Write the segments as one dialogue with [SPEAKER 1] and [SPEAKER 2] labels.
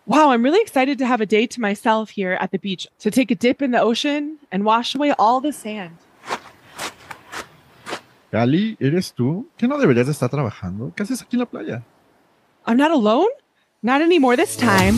[SPEAKER 1] Wow, I'm really excited to have a day to myself here at the beach, to take a dip in the ocean and wash away all the sand.
[SPEAKER 2] Cali, ¿eres tú? ¿Qué no deberías de estar trabajando? ¿Qué haces aquí en la playa?
[SPEAKER 1] I'm not alone? Not anymore this time.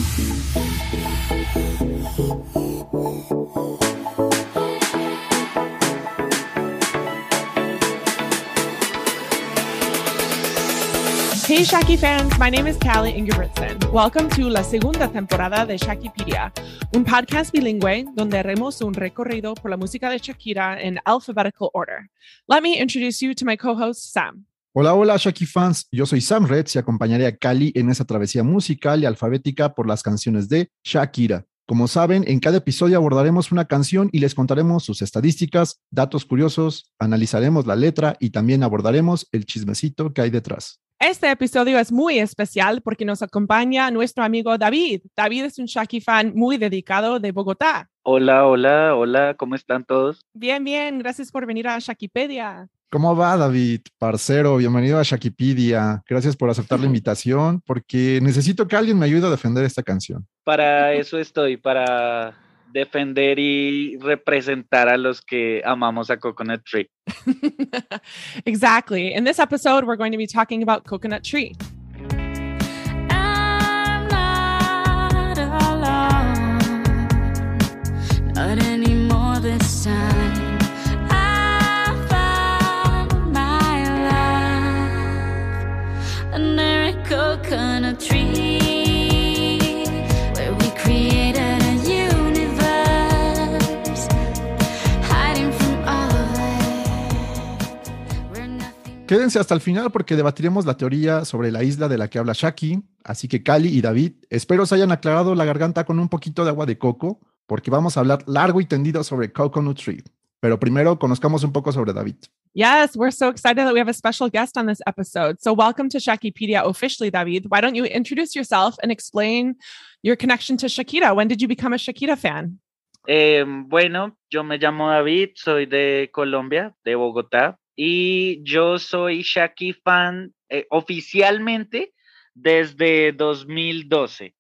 [SPEAKER 1] Hey Shaki fans, my name is Callie Ingebrigtsen. Welcome to la segunda temporada de Shakipedia, un podcast bilingüe donde haremos un recorrido por la música de Shakira in alphabetical order. Let me introduce you to my co-host, Sam.
[SPEAKER 2] Hola, hola Shaki fans, yo soy Sam Reds y acompañaré a Cali en esa travesía musical y alfabética por las canciones de Shakira. Como saben, en cada episodio abordaremos una canción y les contaremos sus estadísticas, datos curiosos, analizaremos la letra y también abordaremos el chismecito que hay detrás.
[SPEAKER 1] Este episodio es muy especial porque nos acompaña nuestro amigo David. David es un Shaki fan muy dedicado de Bogotá.
[SPEAKER 3] Hola, ¿cómo están todos?
[SPEAKER 1] Bien, gracias por venir a Shakipedia.
[SPEAKER 2] ¿Cómo va, David? Parcero, bienvenido a Shakipedia. Gracias por aceptar la invitación porque necesito que alguien me ayude a defender esta canción.
[SPEAKER 3] Para eso estoy, para defender y representar a los que amamos a Coconut Tree.
[SPEAKER 1] Exactly. In this episode, we're going to be talking about Coconut Tree.
[SPEAKER 4] I'm not alone, not anymore this time. I found my love under a coconut tree, where we created a universe, hiding from all of it. We're nothing.
[SPEAKER 2] Quédense hasta el final porque debatiremos la teoría sobre la isla de la que habla Shaki. Así que Cali y David, espero se hayan aclarado la garganta con un poquito de agua de coco porque vamos a hablar largo y tendido sobre Coconut Tree. Pero primero conozcamos un poco sobre David.
[SPEAKER 1] Yes, we're so excited that we have a special guest on this episode. So welcome to Shakipedia officially, David. Why don't you introduce yourself and explain your connection to Shakira? When did you become a Shakira fan?
[SPEAKER 3] Bueno, yo me llamo David, soy de Colombia, de Bogotá, y yo soy Shaki fan oficialmente desde 2012.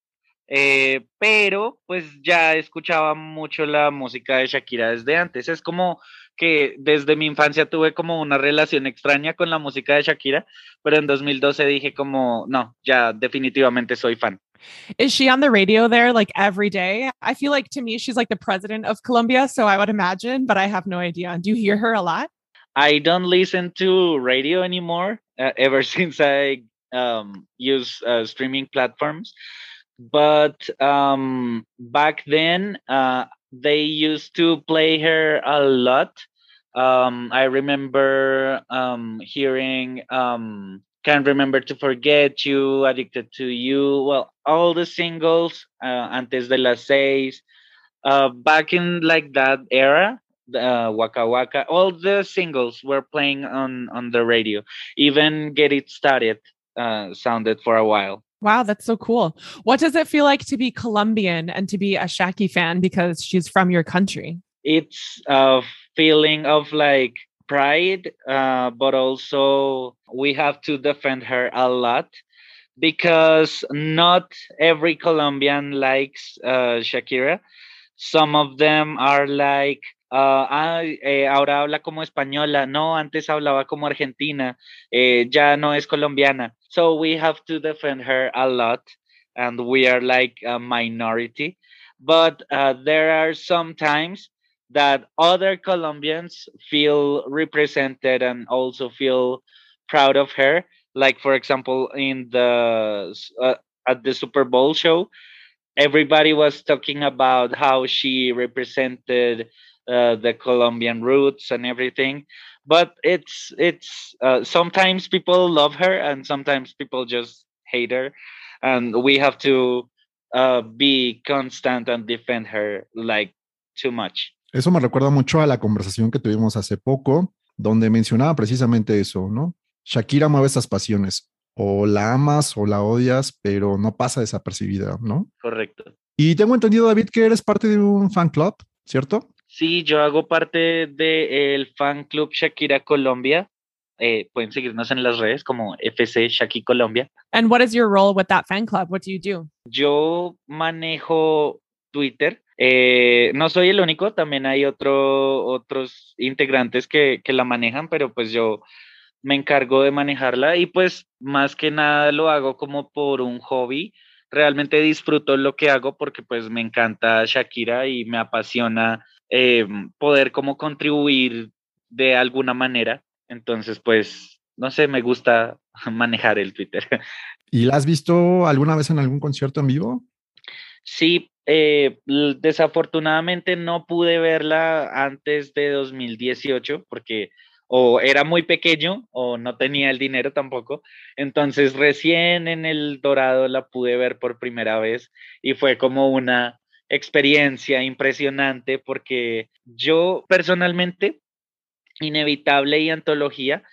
[SPEAKER 3] Pero pues ya escuchaba mucho la música de Shakira desde antes. Es como que desde mi infancia tuve como una relación extraña con la música de Shakira, pero en 2012 dije como, no, ya definitivamente soy fan.
[SPEAKER 1] Is she on the radio there like every day? I feel like to me, she's like the president of Colombia. So I would imagine, but I have no idea. Do you hear her a lot?
[SPEAKER 3] I don't listen to radio anymore ever since I use streaming platforms. But back then, they used to play her a lot. I remember hearing Can't Remember to Forget You, Addicted to You, well, all the singles, Antes de las Seis, back in like that era, Waka Waka, all the singles were playing on the radio. Even Get It Started sounded for a while.
[SPEAKER 1] Wow, that's so cool. What does it feel like to be Colombian and to be a Shaki fan because she's from your country?
[SPEAKER 3] It's a feeling of like pride, but also we have to defend her a lot because not every Colombian likes Shakira. Some of them are like, ahora habla como española, no, antes hablaba como argentina, ya no es colombiana. So we have to defend her a lot, and we are like a minority. But there are some times that other Colombians feel represented and also feel proud of her. Like, for example, in the at the Super Bowl show, everybody was talking about how she represented the Colombian roots and everything. But it's sometimes people love her and sometimes people just hate her, and we have to be constant and defend her like too much.
[SPEAKER 2] Eso me recuerda mucho a la conversación que tuvimos hace poco, donde mencionaba precisamente eso, ¿no? Shakira mueve esas pasiones. O la amas o la odias, pero no pasa desapercibida, ¿no?
[SPEAKER 3] Correcto.
[SPEAKER 2] Y tengo entendido, David, que eres parte de un fan club, ¿cierto?
[SPEAKER 3] Sí, yo hago parte del fan club Shakira Colombia. pueden seguirnos en las redes como FC Shaki Colombia.
[SPEAKER 1] And what is your role with that fan club? What do you do?
[SPEAKER 3] Yo manejo Twitter. No soy el único, también hay otros integrantes que la manejan, pero pues yo me encargo de manejarla y pues más que nada lo hago como por un hobby. Realmente disfruto lo que hago porque pues me encanta Shakira y me apasiona poder como contribuir de alguna manera. Entonces pues, no sé, me gusta manejar el Twitter.
[SPEAKER 2] ¿Y la has visto alguna vez en algún concierto en vivo?
[SPEAKER 3] Sí, desafortunadamente no pude verla antes de 2018 porque o era muy pequeño o no tenía el dinero tampoco. Entonces recién en el Dorado la pude ver por primera vez y fue como una experiencia impresionante porque yo personalmente, Inevitable y Antología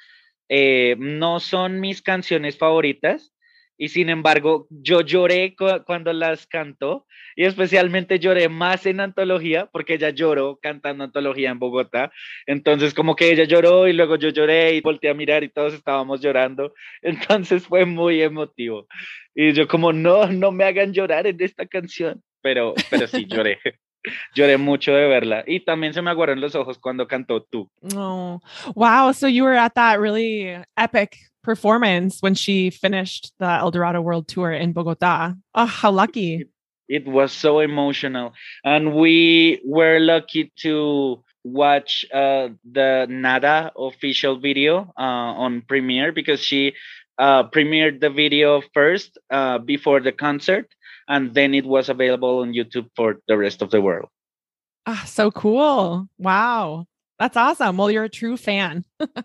[SPEAKER 3] no son mis canciones favoritas y sin embargo yo lloré cuando las cantó y especialmente lloré más en Antología porque ella lloró cantando Antología en Bogotá, entonces como que ella lloró y luego yo lloré y volteé a mirar y todos estábamos llorando, entonces fue muy emotivo y yo como no me hagan llorar en esta canción, pero sí lloré. Lloré mucho de verla y también se me aguaron los ojos cuando cantó Tú.
[SPEAKER 1] Oh, wow. So you were at that really epic performance when she finished the El Dorado World Tour in Bogota. Oh, how lucky.
[SPEAKER 3] It was so emotional. And we were lucky to watch the Nada official video on Premiere because she premiered the video first before the concert. And then it was available on YouTube for the rest of the world.
[SPEAKER 1] Ah, so cool. Wow. That's awesome. Well, you're a true fan.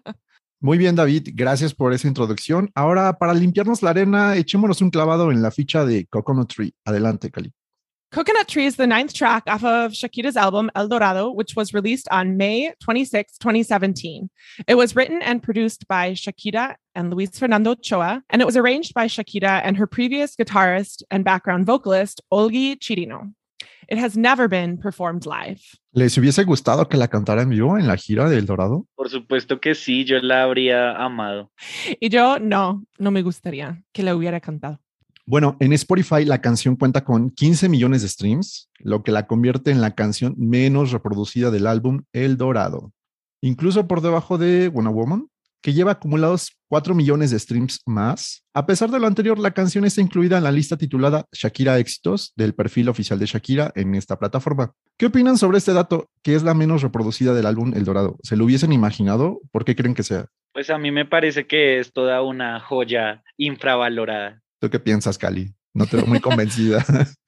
[SPEAKER 2] Muy bien, David, gracias por esa introducción. Ahora, para limpiarnos la arena, echémonos un clavado en la ficha de Coconut Tree. Adelante, Cali.
[SPEAKER 1] Coconut Tree is the 9th track off of Shakira's album El Dorado, which was released on May 26, 2017. It was written and produced by Shakira and Luis Fernando Ochoa, and it was arranged by Shakira and her previous guitarist and background vocalist, Olgi Chirino. It has never been performed live.
[SPEAKER 2] ¿Les hubiese gustado que la cantara en vivo en la gira de El Dorado?
[SPEAKER 3] Por supuesto que sí, yo la habría amado.
[SPEAKER 1] Y yo no me gustaría que la hubiera cantado.
[SPEAKER 2] Bueno, en Spotify la canción cuenta con 15 millones de streams, lo que la convierte en la canción menos reproducida del álbum El Dorado. Incluso por debajo de Wanna Woman, que lleva acumulados 4 millones de streams más. A pesar de lo anterior, la canción está incluida en la lista titulada Shakira Éxitos del perfil oficial de Shakira en esta plataforma. ¿Qué opinan sobre este dato, que es la menos reproducida del álbum El Dorado? ¿Se lo hubiesen imaginado? ¿Por qué creen que sea?
[SPEAKER 3] Pues a mí me parece que es toda una joya infravalorada.
[SPEAKER 2] ¿Tú qué piensas, Cali? No te veo muy convencida.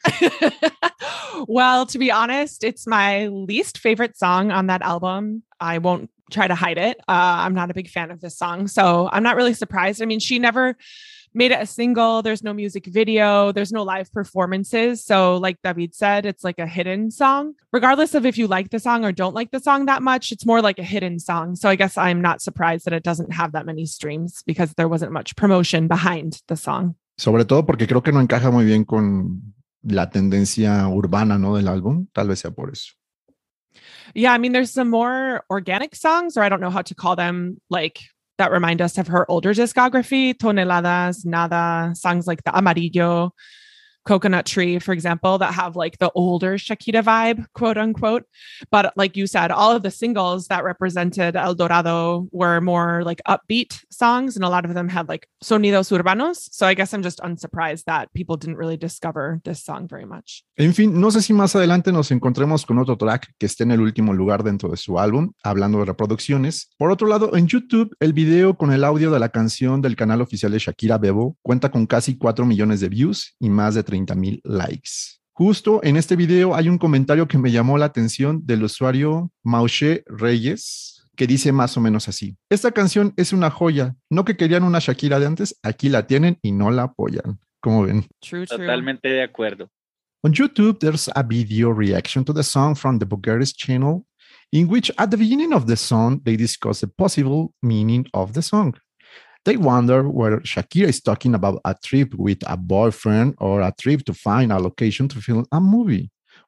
[SPEAKER 1] Well, to be honest, it's my least favorite song on that album. I won't try to hide it. I'm not a big fan of this song, so I'm not really surprised. I mean, she never made it a single. There's no music video. There's no live performances. So like David said, it's like a hidden song. Regardless of if you like the song or don't like the song that much, it's more like a hidden song. So I guess I'm not surprised that it doesn't have that many streams because there wasn't much promotion behind the song.
[SPEAKER 2] Sobre todo porque creo que no encaja muy bien con la tendencia urbana, ¿no? Del álbum. Tal vez sea por eso.
[SPEAKER 1] Yeah, I mean, there's some more organic songs, or I don't know how to call them, like that remind us of her older discography, Toneladas, Nada, songs like The Amarillo, Coconut Tree, for example, that have like the older Shakira vibe, quote unquote. But like you said, all of the singles that represented El Dorado were more like upbeat songs, and a lot of them had like sonidos urbanos. So I guess I'm just unsurprised that people didn't really discover this song very much.
[SPEAKER 2] En fin, no sé si más adelante nos encontremos con otro track que esté en el último lugar dentro de su álbum, hablando de reproducciones. Por otro lado, en YouTube, el video con el audio de la canción del canal oficial de Shakira, Bebo, cuenta con casi 4 millones de views y más de 30,000 likes. Justo en este video hay un comentario que me llamó la atención del usuario Mauche Reyes, que dice más o menos así: esta canción es una joya, no que querían una Shakira de antes, aquí la tienen y no la apoyan. ¿Cómo ven?
[SPEAKER 1] True.
[SPEAKER 3] Totalmente de acuerdo.
[SPEAKER 2] On YouTube, there's a video reaction to the song from the Bulgaris channel, in which at the beginning of the song, they discuss the possible meaning of the song. They wonder whether Shakira is talking about a trip with a boyfriend or a trip to find a location to film a movie.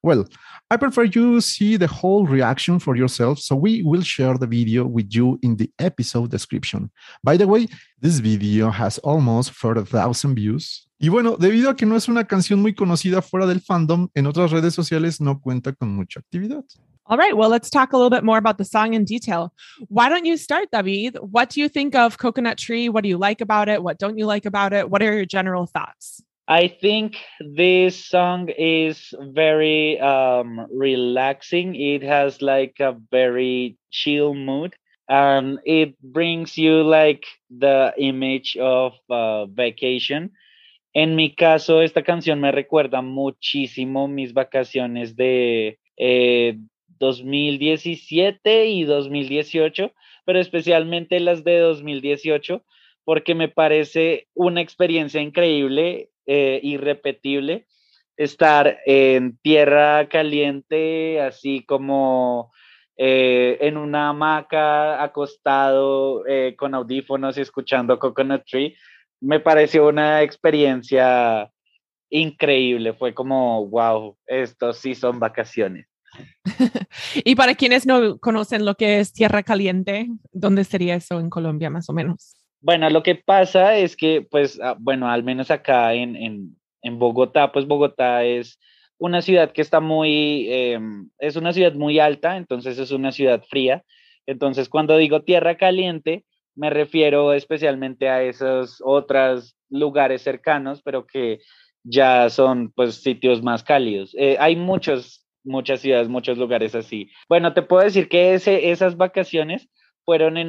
[SPEAKER 2] Well, I prefer you see the whole reaction for yourself, so we will share the video with you in the episode description. By the way, this video has almost 40,000 views. Y bueno, debido a que no es una canción muy conocida fuera del fandom, en otras redes sociales no cuenta con mucha actividad.
[SPEAKER 1] All right, well, let's talk a little bit more about the song in detail. Why don't you start, David? What do you think of Coconut Tree? What do you like about it? What don't you like about it? What are your general thoughts?
[SPEAKER 3] I think this song is very relaxing. It has like a very chill mood. And it brings you like the image of vacation. En mi caso, esta canción me recuerda muchísimo mis vacaciones de 2017 y 2018, pero especialmente las de 2018, porque me parece una experiencia increíble, irrepetible, estar en tierra caliente, así como en una hamaca, acostado, con audífonos y escuchando Coconut Tree. Me pareció una experiencia increíble. Fue como, wow, estos sí son vacaciones.
[SPEAKER 1] Y para quienes no conocen lo que es tierra caliente, ¿dónde sería eso en Colombia más o menos?
[SPEAKER 3] Bueno, lo que pasa es que, pues, bueno, al menos acá en Bogotá, pues Bogotá es una ciudad que está es una ciudad muy alta, entonces es una ciudad fría. Entonces, cuando digo tierra caliente, me refiero especialmente a esos otros lugares cercanos, pero que ya son, pues, sitios más cálidos. Hay muchas ciudades, muchos lugares así. Bueno, te puedo decir que esas vacaciones fueron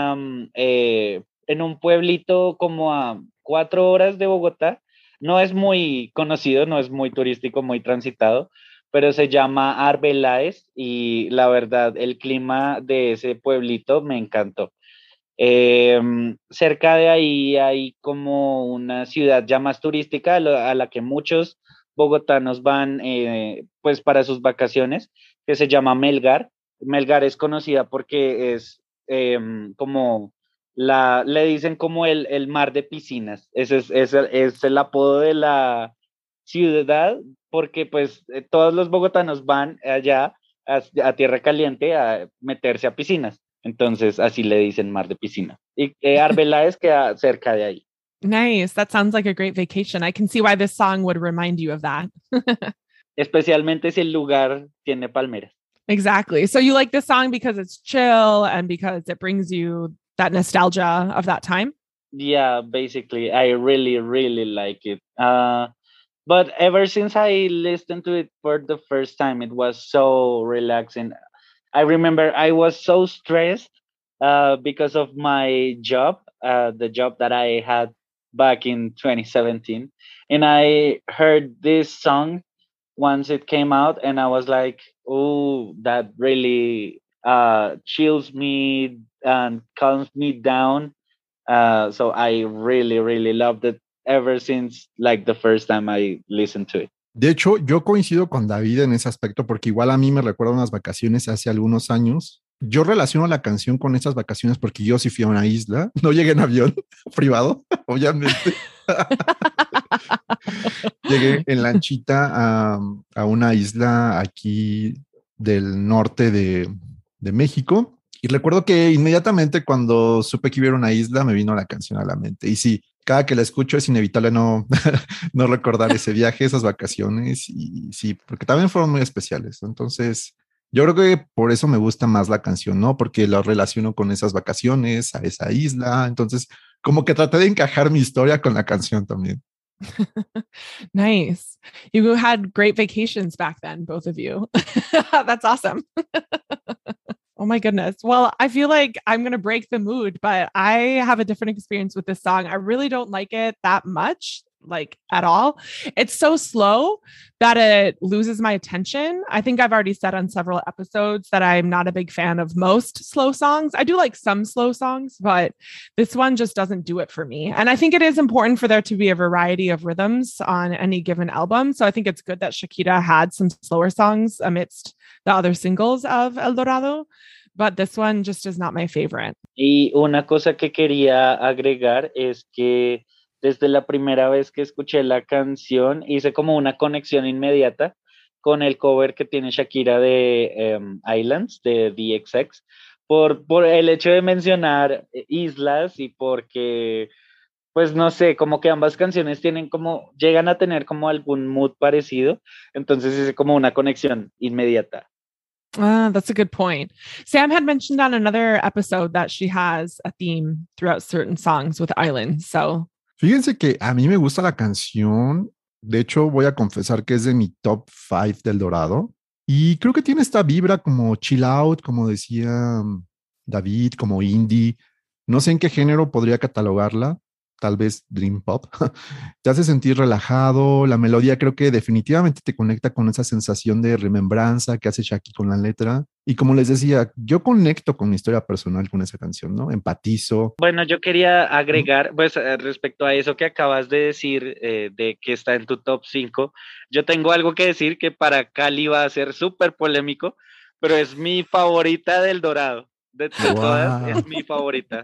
[SPEAKER 3] en un pueblito como a 4 horas de Bogotá. No es muy conocido, no es muy turístico, muy transitado, pero se llama Arbeláez y la verdad, el clima de ese pueblito me encantó. Cerca de ahí hay como una ciudad ya más turística a la que muchos bogotanos van pues para sus vacaciones, que se llama Melgar. Melgar es conocida porque es como le dicen como el mar de piscinas. Es el apodo de la ciudad porque pues todos los bogotanos van allá a Tierra Caliente a meterse a piscinas. Entonces así le dicen mar de piscina. Y Arbeláez queda cerca de ahí.
[SPEAKER 1] Nice. That sounds like a great vacation. I can see why this song would remind you of that.
[SPEAKER 3] Especialmente si el lugar tiene palmeras.
[SPEAKER 1] Exactly. So you like this song because it's chill and because it brings you that nostalgia of that time?
[SPEAKER 3] Yeah, basically, I really, really like it. But ever since I listened to it for the first time, it was so relaxing. I remember I was so stressed because of my job, the job that I had back in 2017. And I heard this song once it came out, and I was like, oh, that really chills me and calms me down. So I really, really loved it ever since like the first time I listened to it.
[SPEAKER 2] De hecho, yo coincido con David en ese aspecto porque igual a mí me recuerda unas vacaciones hace algunos años. Yo relaciono la canción con esas vacaciones porque yo sí fui a una isla, no llegué en avión privado, obviamente. Llegué en lanchita a una isla aquí del norte de México y recuerdo que inmediatamente cuando supe que iba a una isla me vino la canción a la mente y sí, cada que la escucho es inevitable no, no recordar ese viaje, esas vacaciones y sí, porque también fueron muy especiales. Entonces, yo creo que por eso me gusta más la canción, ¿no? Porque la relaciono con esas vacaciones, a esa isla. Entonces, como que traté de encajar mi historia con la canción también.
[SPEAKER 1] Nice. You had great vacations back then, both of you. That's awesome. Oh my goodness. Well, I feel like I'm going to break the mood, but I have a different experience with this song. I really don't like it that much, like at all. It's so slow that it loses my attention. I think I've already said on several episodes that I'm not a big fan of most slow songs. I do like some slow songs, but this one just doesn't do it for me. And I think it is important for there to be a variety of rhythms on any given album. So I think it's good that Shakira had some slower songs amidst the other singles of El Dorado. But this one just is not my favorite.
[SPEAKER 3] Y una cosa que quería agregar es que desde la primera vez que escuché la canción hice como una conexión inmediata con el cover que tiene Shakira de Islands, de DXX, por el hecho de mencionar islas y porque, pues no sé, como que ambas canciones tienen como, llegan a tener como algún mood parecido, entonces es como una conexión inmediata.
[SPEAKER 1] That's a good point. Sam had mentioned on another episode that she has a theme throughout certain songs with islands. So,
[SPEAKER 2] Fíjense que a mí me gusta la canción. De hecho, voy a confesar que es de mi top 5 del Dorado. Y creo que tiene esta vibra como chill out, como decía David, como indie. No sé en qué género podría catalogarla. Tal vez Dream Pop. Te hace sentir relajado. La melodía creo que definitivamente te conecta con esa sensación de remembranza que hace Shaki con la letra. Y como les decía, yo conecto con mi historia personal con esa canción, ¿no? Empatizo.
[SPEAKER 3] Bueno, yo quería agregar, pues respecto a eso que acabas de decir, de que está en tu top 5, yo tengo algo que decir que para Cali va a ser súper polémico, pero es mi favorita del Dorado. De todas, es mi favorita.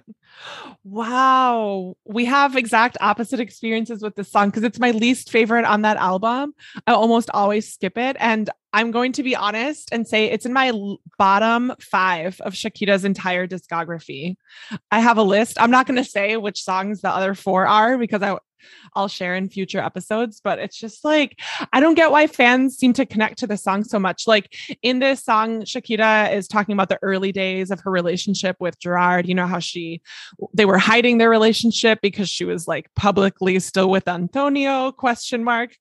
[SPEAKER 1] Wow. We have exact opposite experiences with this song because it's my least favorite on that album. I almost always skip it. And I'm going to be honest and say it's in my bottom 5 of Shakira's entire discography. I have a list. I'm not going to say which songs the other 4 are because I'll share in future episodes, but it's just like, I don't get why fans seem to connect to the song so much. Like in this song, Shakira is talking about the early days of her relationship with Gerard. You know how they were hiding their relationship because she was like publicly still with Antonio, question mark.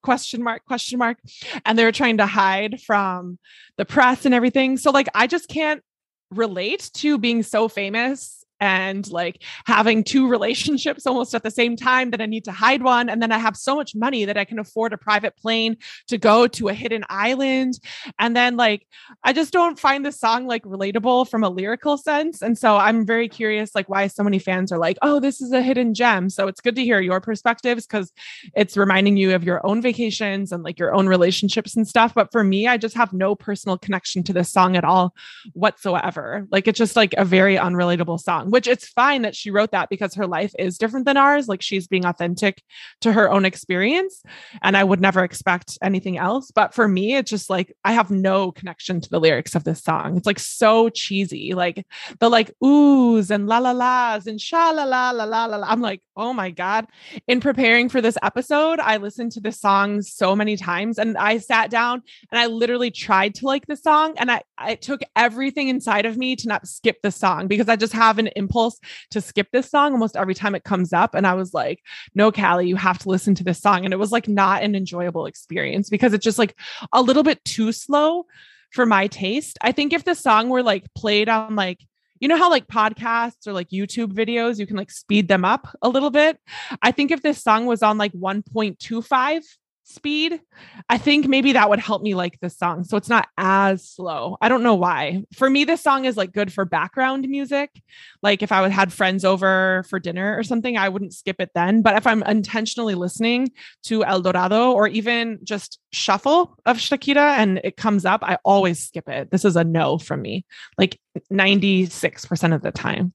[SPEAKER 1] And they were trying to hide from the press and everything. So like, I just can't relate to being so famous and like having 2 relationships almost at the same time that I need to hide one. And then I have so much money that I can afford a private plane to go to a hidden island. And then like, I just don't find the song like relatable from a lyrical sense. And so I'm very curious, like why so many fans are like, oh, this is a hidden gem. So it's good to hear your perspectives because it's reminding you of your own vacations and like your own relationships and stuff. But for me, I just have no personal connection to this song at all whatsoever. Like it's just like a very unrelatable song. Which it's fine that she wrote that because her life is different than ours. Like she's being authentic to her own experience. And I would never expect anything else. But for me, it's just like, I have no connection to the lyrics of this song. It's like so cheesy. Like the like oohs and la la las and sha la la la la la. I'm like, oh my God. In preparing for this episode, I listened to this song so many times and I sat down and I literally tried to like the song. And I took everything inside of me to not skip the song because I just have an impulse to skip this song almost every time it comes up. And I was like, no, Callie, you have to listen to this song. And it was like not an enjoyable experience because it's just like a little bit too slow for my taste. I think if the song were like played on like, you know how like podcasts or like YouTube videos, you can like speed them up a little bit. I think if this song was on like 1.25 speed, I think maybe that would help me like this song. So it's not as slow. I don't know why. For me, this song is like good for background music. Like if I had friends over for dinner or something, I wouldn't skip it then. But if I'm intentionally listening to El Dorado or even just shuffle of Shakira and it comes up, I always skip it. This is a no from me, like 96% of the time.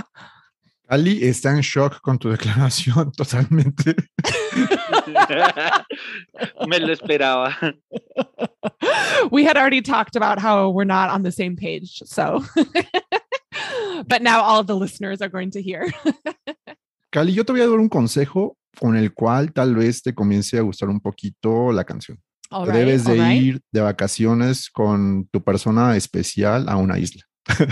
[SPEAKER 2] Ali está en shock con tu declaración totalmente.
[SPEAKER 3] Me lo esperaba.
[SPEAKER 1] We had already talked about how we're not on the same page, so. But now all of the listeners are going to hear.
[SPEAKER 2] Cali, yo te voy a dar un consejo con el cual tal vez te comience a gustar un poquito la canción. Debes de ir de vacaciones con tu persona especial a una isla.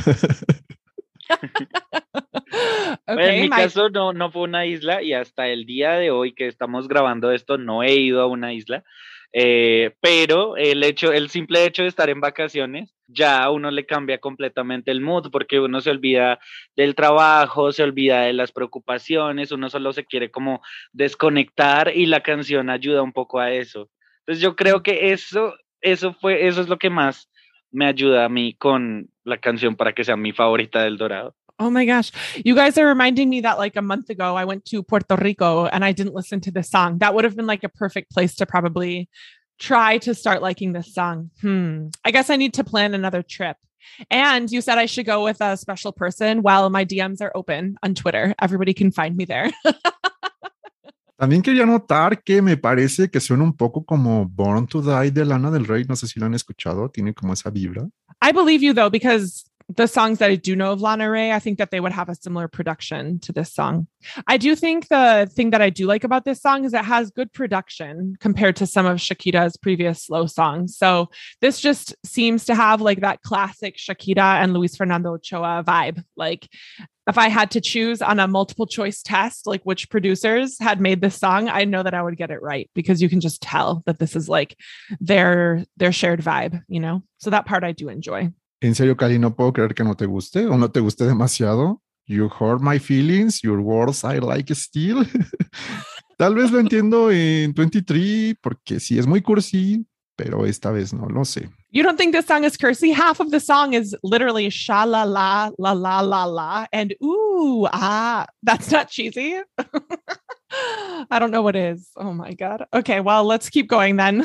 [SPEAKER 3] En mi caso no fue una isla y hasta el día de hoy que estamos grabando esto no he ido a una isla, pero el simple hecho de estar en vacaciones ya a uno le cambia completamente el mood porque uno se olvida del trabajo, se olvida de las preocupaciones, uno solo se quiere como desconectar y la canción ayuda un poco a eso. Entonces yo creo que eso es lo que más me ayuda a mí con la canción para que sea mi favorita del Dorado.
[SPEAKER 1] Oh my gosh. You guys are reminding me that like a month ago, I went to Puerto Rico and I didn't listen to this song. That would have been like a perfect place to probably try to start liking this song. I guess I need to plan another trip. And you said I should go with a special person. Well, my DMs are open on Twitter. Everybody can find me there.
[SPEAKER 2] También quería notar que me parece que suena un poco como Born to Die de Lana del Rey. No sé si lo han escuchado, tiene como esa vibra.
[SPEAKER 1] I believe you though, because the songs that I do know of Lana Ray, I think that they would have a similar production to this song. I do think the thing that I do like about this song is it has good production compared to some of Shakira's previous slow songs. So this just seems to have like that classic Shakira and Luis Fernando Ochoa vibe. Like if I had to choose on a multiple choice test, like which producers had made this song, I know that I would get it right because you can just tell that this is like their shared vibe, you know? So that part I do enjoy.
[SPEAKER 2] En serio, Cali, no puedo creer que no te guste o no te guste demasiado. You hurt my feelings, your words I like still. Tal vez lo entiendo en 23 porque sí es muy cursi, pero esta vez no lo sé.
[SPEAKER 1] You don't think this song is cursy? Half of the song is literally sha la la la la la la and ooh ah. That's not cheesy. I don't know what is. Oh my God. Okay, well, let's keep going then.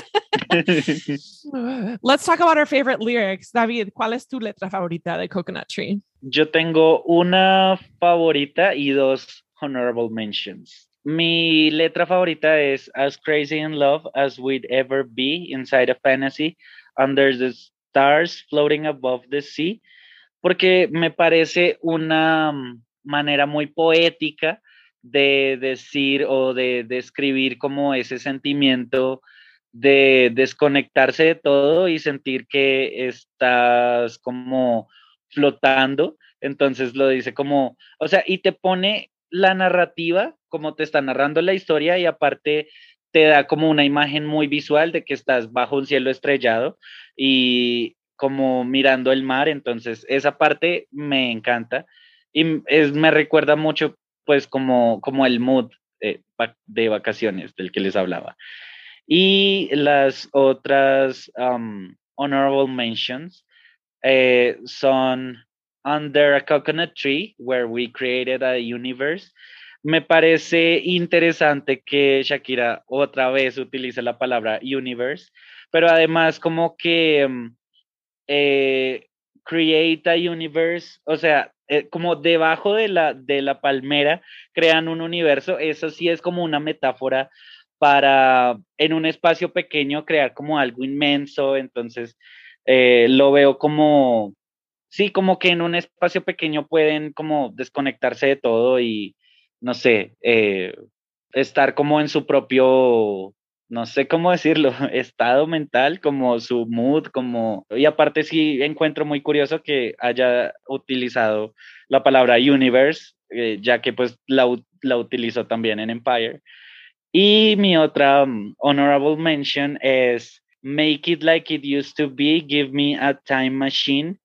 [SPEAKER 1] Let's talk about our favorite lyrics. David, ¿cuál es tu letra favorita de Coconut Tree?
[SPEAKER 3] Yo tengo una favorita y dos honorable mentions. Mi letra favorita es As crazy in love as we'd ever be inside a fantasy, under the stars floating above the sea, porque me parece una manera muy poética de decir o de describir como ese sentimiento de desconectarse de todo y sentir que estás como flotando. Entonces lo dice como, o sea, y te pone la narrativa, como te está narrando la historia y aparte te da como una imagen muy visual de que estás bajo un cielo estrellado y como mirando el mar. Entonces esa parte me encanta y me recuerda mucho pues como el mood de vacaciones del que les hablaba. Y las otras honorable mentions son Under a Coconut Tree, where we created a universe. Me parece interesante que Shakira otra vez utilice la palabra universe, pero además como que create a universe, o sea, como debajo de la palmera crean un universo. Eso sí es como una metáfora para en un espacio pequeño crear como algo inmenso. Entonces lo veo como, sí, como que en un espacio pequeño pueden como desconectarse de todo y, no sé, estar como en su propio, no sé cómo decirlo, estado mental, como su mood, como, y aparte sí encuentro muy curioso que haya utilizado la palabra universe, ya que pues la utilizó también en Empire. Y mi otra honorable mention es Make It Like It Used to Be, Give Me a Time Machine,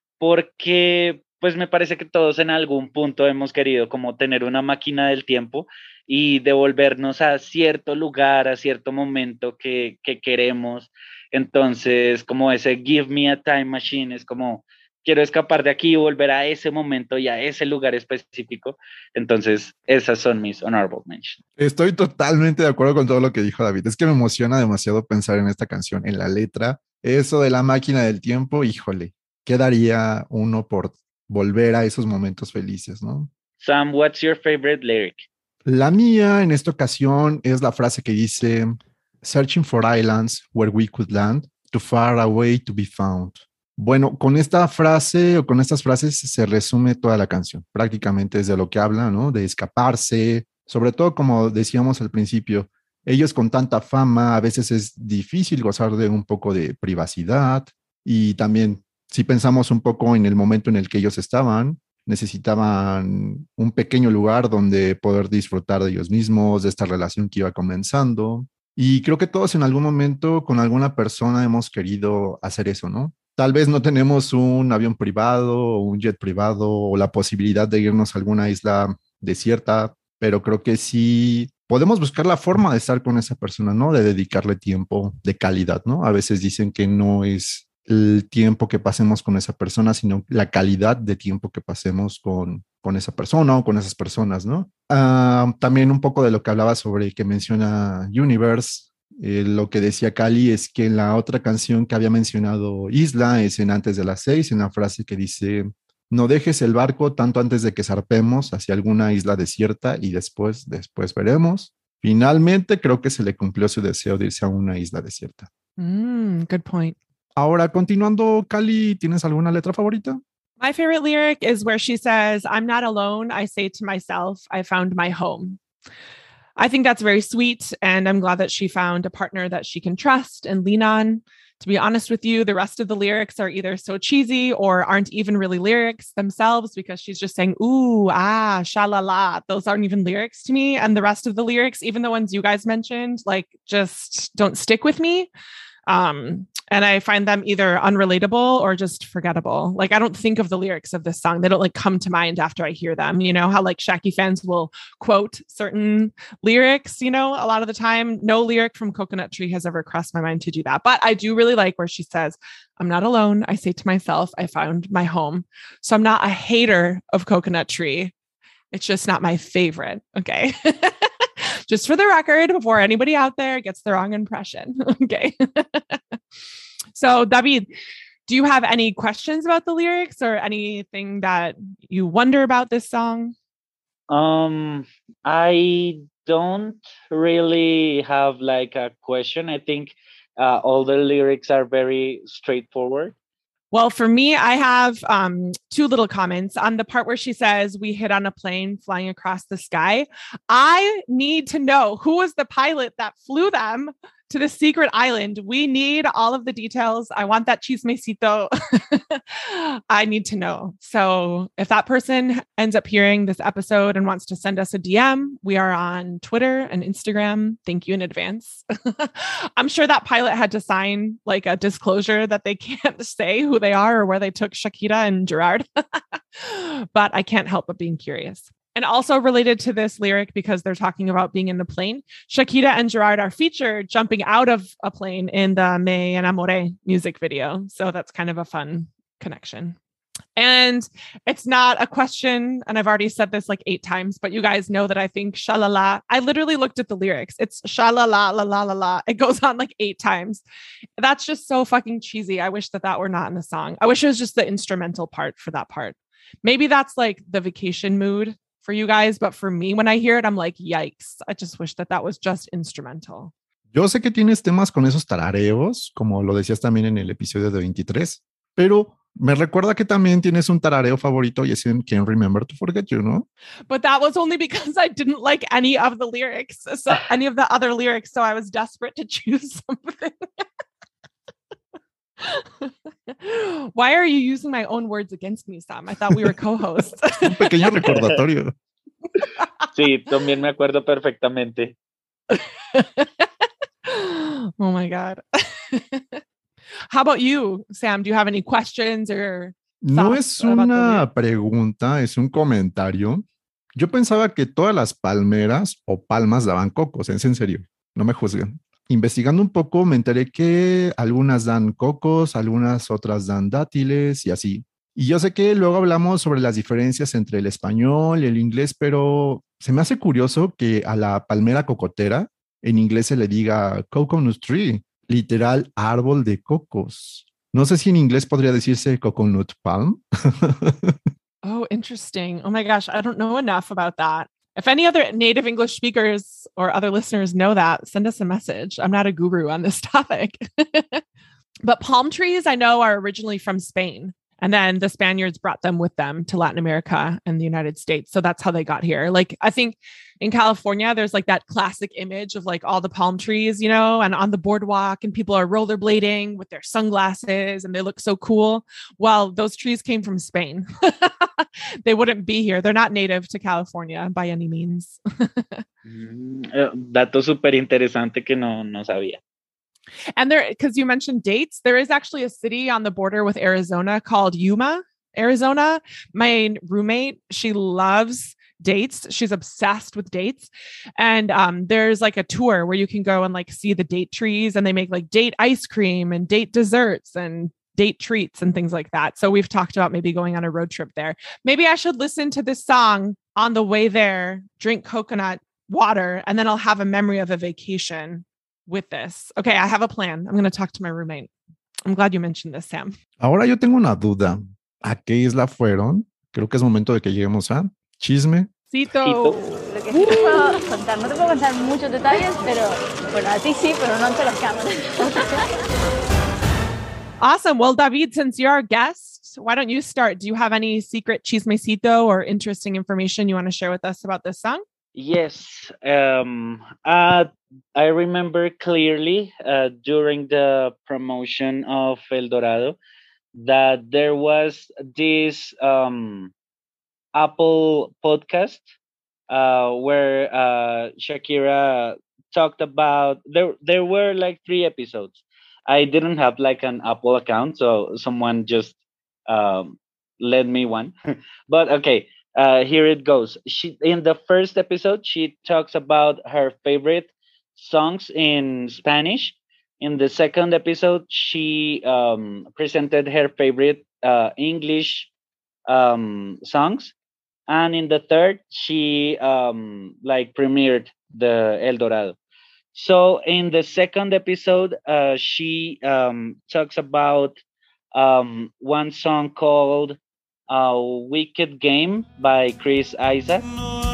[SPEAKER 3] porque pues me parece que todos en algún punto hemos querido como tener una máquina del tiempo y devolvernos a cierto lugar, a cierto momento que queremos. Entonces, como ese Give Me a Time Machine es como quiero escapar de aquí y volver a ese momento y a ese lugar específico. Entonces, esas son mis honorable mentions.
[SPEAKER 2] Estoy totalmente de acuerdo con todo lo que dijo David. Es que me emociona demasiado pensar en esta canción, en la letra. Eso de la máquina del tiempo, híjole, ¿qué daría uno por volver a esos momentos felices, no?
[SPEAKER 3] Sam, what's your favorite lyric?
[SPEAKER 2] La mía en esta ocasión es la frase que dice Searching for islands where we could land, too far away to be found. Bueno, con esta frase o con estas frases se resume toda la canción. Prácticamente es de lo que habla, ¿no? De escaparse, sobre todo como decíamos al principio, ellos con tanta fama a veces es difícil gozar de un poco de privacidad y también si pensamos un poco en el momento en el que ellos estaban, necesitaban un pequeño lugar donde poder disfrutar de ellos mismos, de esta relación que iba comenzando. Y creo que todos en algún momento con alguna persona hemos querido hacer eso, ¿no? Tal vez no tenemos un avión privado o un jet privado o la posibilidad de irnos a alguna isla desierta, pero creo que sí podemos buscar la forma de estar con esa persona, ¿no? De dedicarle tiempo de calidad, ¿no? A veces dicen que no es el tiempo que pasemos con esa persona, sino la calidad de tiempo que pasemos con esa persona o con esas personas, ¿no? También un poco de lo que hablaba sobre que menciona Universe. Lo que decía Cali es que en la otra canción que había mencionado Isla es en Antes de las 6, en la frase que dice no dejes el barco tanto antes de que zarpemos hacia alguna isla desierta y después veremos. Finalmente, creo que se le cumplió su deseo de irse a una isla desierta.
[SPEAKER 1] Good point.
[SPEAKER 2] Ahora, continuando, Cali, ¿tienes alguna letra favorita?
[SPEAKER 1] My favorite lyric is where she says, "I'm not alone. I say to myself, I found my home." I think that's very sweet, and I'm glad that she found a partner that she can trust and lean on. To be honest with you, the rest of the lyrics are either so cheesy or aren't even really lyrics themselves because she's just saying, ooh, ah, sha la la. Those aren't even lyrics to me. And the rest of the lyrics, even the ones you guys mentioned, like just don't stick with me. And I find them either unrelatable or just forgettable. Like I don't think of the lyrics of this song. They don't like come to mind after I hear them. You know how like Shaki fans will quote certain lyrics, you know, a lot of the time. No lyric from Coconut Tree has ever crossed my mind to do that. But I do really like where she says, "I'm not alone. I say to myself, I found my home." So I'm not a hater of Coconut Tree. It's just not my favorite. Okay. Just for the record, before anybody out there gets the wrong impression. Okay. So, David, do you have any questions about the lyrics or anything that you wonder about this song?
[SPEAKER 3] I don't really have like a question. I think all the lyrics are very straightforward.
[SPEAKER 1] Well, for me, I have two little comments on the part where she says, "We hit on a plane flying across the sky." I need to know who was the pilot that flew them to the secret island. We need all of the details. I want that chismecito. I need to know. So if that person ends up hearing this episode and wants to send us a DM, we are on Twitter and Instagram. Thank you in advance. I'm sure that pilot had to sign like a disclosure that they can't say who they are or where they took Shakira and Gerard. But I can't help but being curious. And also related to this lyric, because they're talking about being in the plane, Shakira and Gerard are featured jumping out of a plane in the Me Enamoré music video. So that's kind of a fun connection. And it's not a question, and I've already said this like 8 times, but you guys know that I think shalala. I literally looked at the lyrics. It's shalala la la la la. It goes on like 8 times. That's just so fucking cheesy. I wish that were not in the song. I wish it was just the instrumental part for that part. Maybe that's like the vacation mood for you guys, but for me, when I hear it, I'm like, yikes. I just wish that was just instrumental.
[SPEAKER 2] Yo sé que tienes temas con esos tarareos, como lo decías también en el episodio de 23, pero me recuerda que también tienes un tarareo favorito y es en Can't Remember to Forget You, ¿no?
[SPEAKER 1] But that was only because I didn't like any of the lyrics, so any of the other lyrics, so I was desperate to choose something. Why are you using my own words against me, Sam? I thought we were co-hosts.
[SPEAKER 2] Un pequeño recordatorio.
[SPEAKER 3] Sí, también me acuerdo perfectamente.
[SPEAKER 1] Oh my God. How about you, Sam? Do you have any questions or
[SPEAKER 2] No es una pregunta, es un comentario. Yo pensaba que todas las palmeras o palmas daban cocos, es en serio, no me juzguen. Investigando un poco me enteré que algunas dan cocos, algunas otras dan dátiles y así. Y yo sé que luego hablamos sobre las diferencias entre el español y el inglés, pero se me hace curioso que a la palmera cocotera en inglés se le diga coconut tree, literal árbol de cocos. No sé si en inglés podría decirse coconut palm.
[SPEAKER 1] Oh, interesting. Oh my gosh, I don't know enough about that. If any other native English speakers or other listeners know that, send us a message. I'm not a guru on this topic. But palm trees, I know, are originally from Spain. And then the Spaniards brought them with them to Latin America and the United States. So that's how they got here. Like, I think in California, there's like that classic image of like all the palm trees, you know, and on the boardwalk and people are rollerblading with their sunglasses and they look so cool. Well, those trees came from Spain. They wouldn't be here. They're not native to California by any means.
[SPEAKER 3] Dato súper interesante que no sabía.
[SPEAKER 1] And there, because you mentioned dates, there is actually a city on the border with Arizona called Yuma, Arizona. My roommate, she loves dates. She's obsessed with dates. And there's like a tour where you can go and like see the date trees, and they make like date ice cream and date desserts and date treats and things like that. So we've talked about maybe going on a road trip there. Maybe I should listen to this song on the way there, drink coconut water, and then I'll have a memory of a vacation with this. Okay, I have a plan. I'm going to talk to my roommate. I'm glad you mentioned this, Sam.
[SPEAKER 2] Ahora yo tengo una duda. ¿A qué isla fueron? Creo que es momento de que lleguemos a chisme.
[SPEAKER 1] Cito.
[SPEAKER 5] Lo que No te puedo contar muchos detalles, pero bueno, a ti sí, pero no ante las cámaras.
[SPEAKER 1] Awesome. Well, David, since you're our guest, why don't you start? Do you have any secret chismecito or interesting information you want to share with us about this song?
[SPEAKER 3] Yes. I remember clearly during the promotion of El Dorado that there was this Apple podcast where Shakira talked about there were like 3 episodes. I didn't have like an Apple account, so someone just lend me one. But okay, here it goes. She in the first episode she talks about her favorite songs in Spanish. In the second episode, she presented her favorite English songs, and in the third, she like premiered the El Dorado. So in the second episode, she talks about one song called "Wicked Game" by Chris Isaac.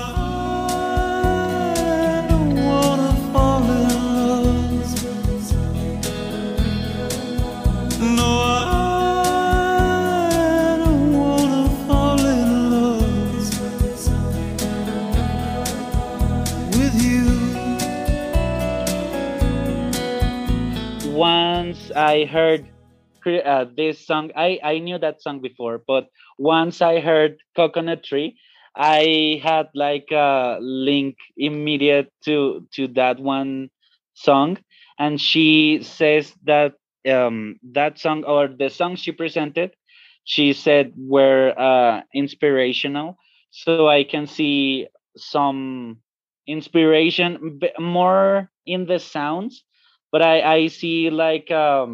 [SPEAKER 3] Once I heard this song, I knew that song before, but once I heard Coconut Tree, I had like a link immediate to that one song, and she says that that song or the songs she presented, she said were inspirational. So I can see some inspiration more in the sounds, but I see like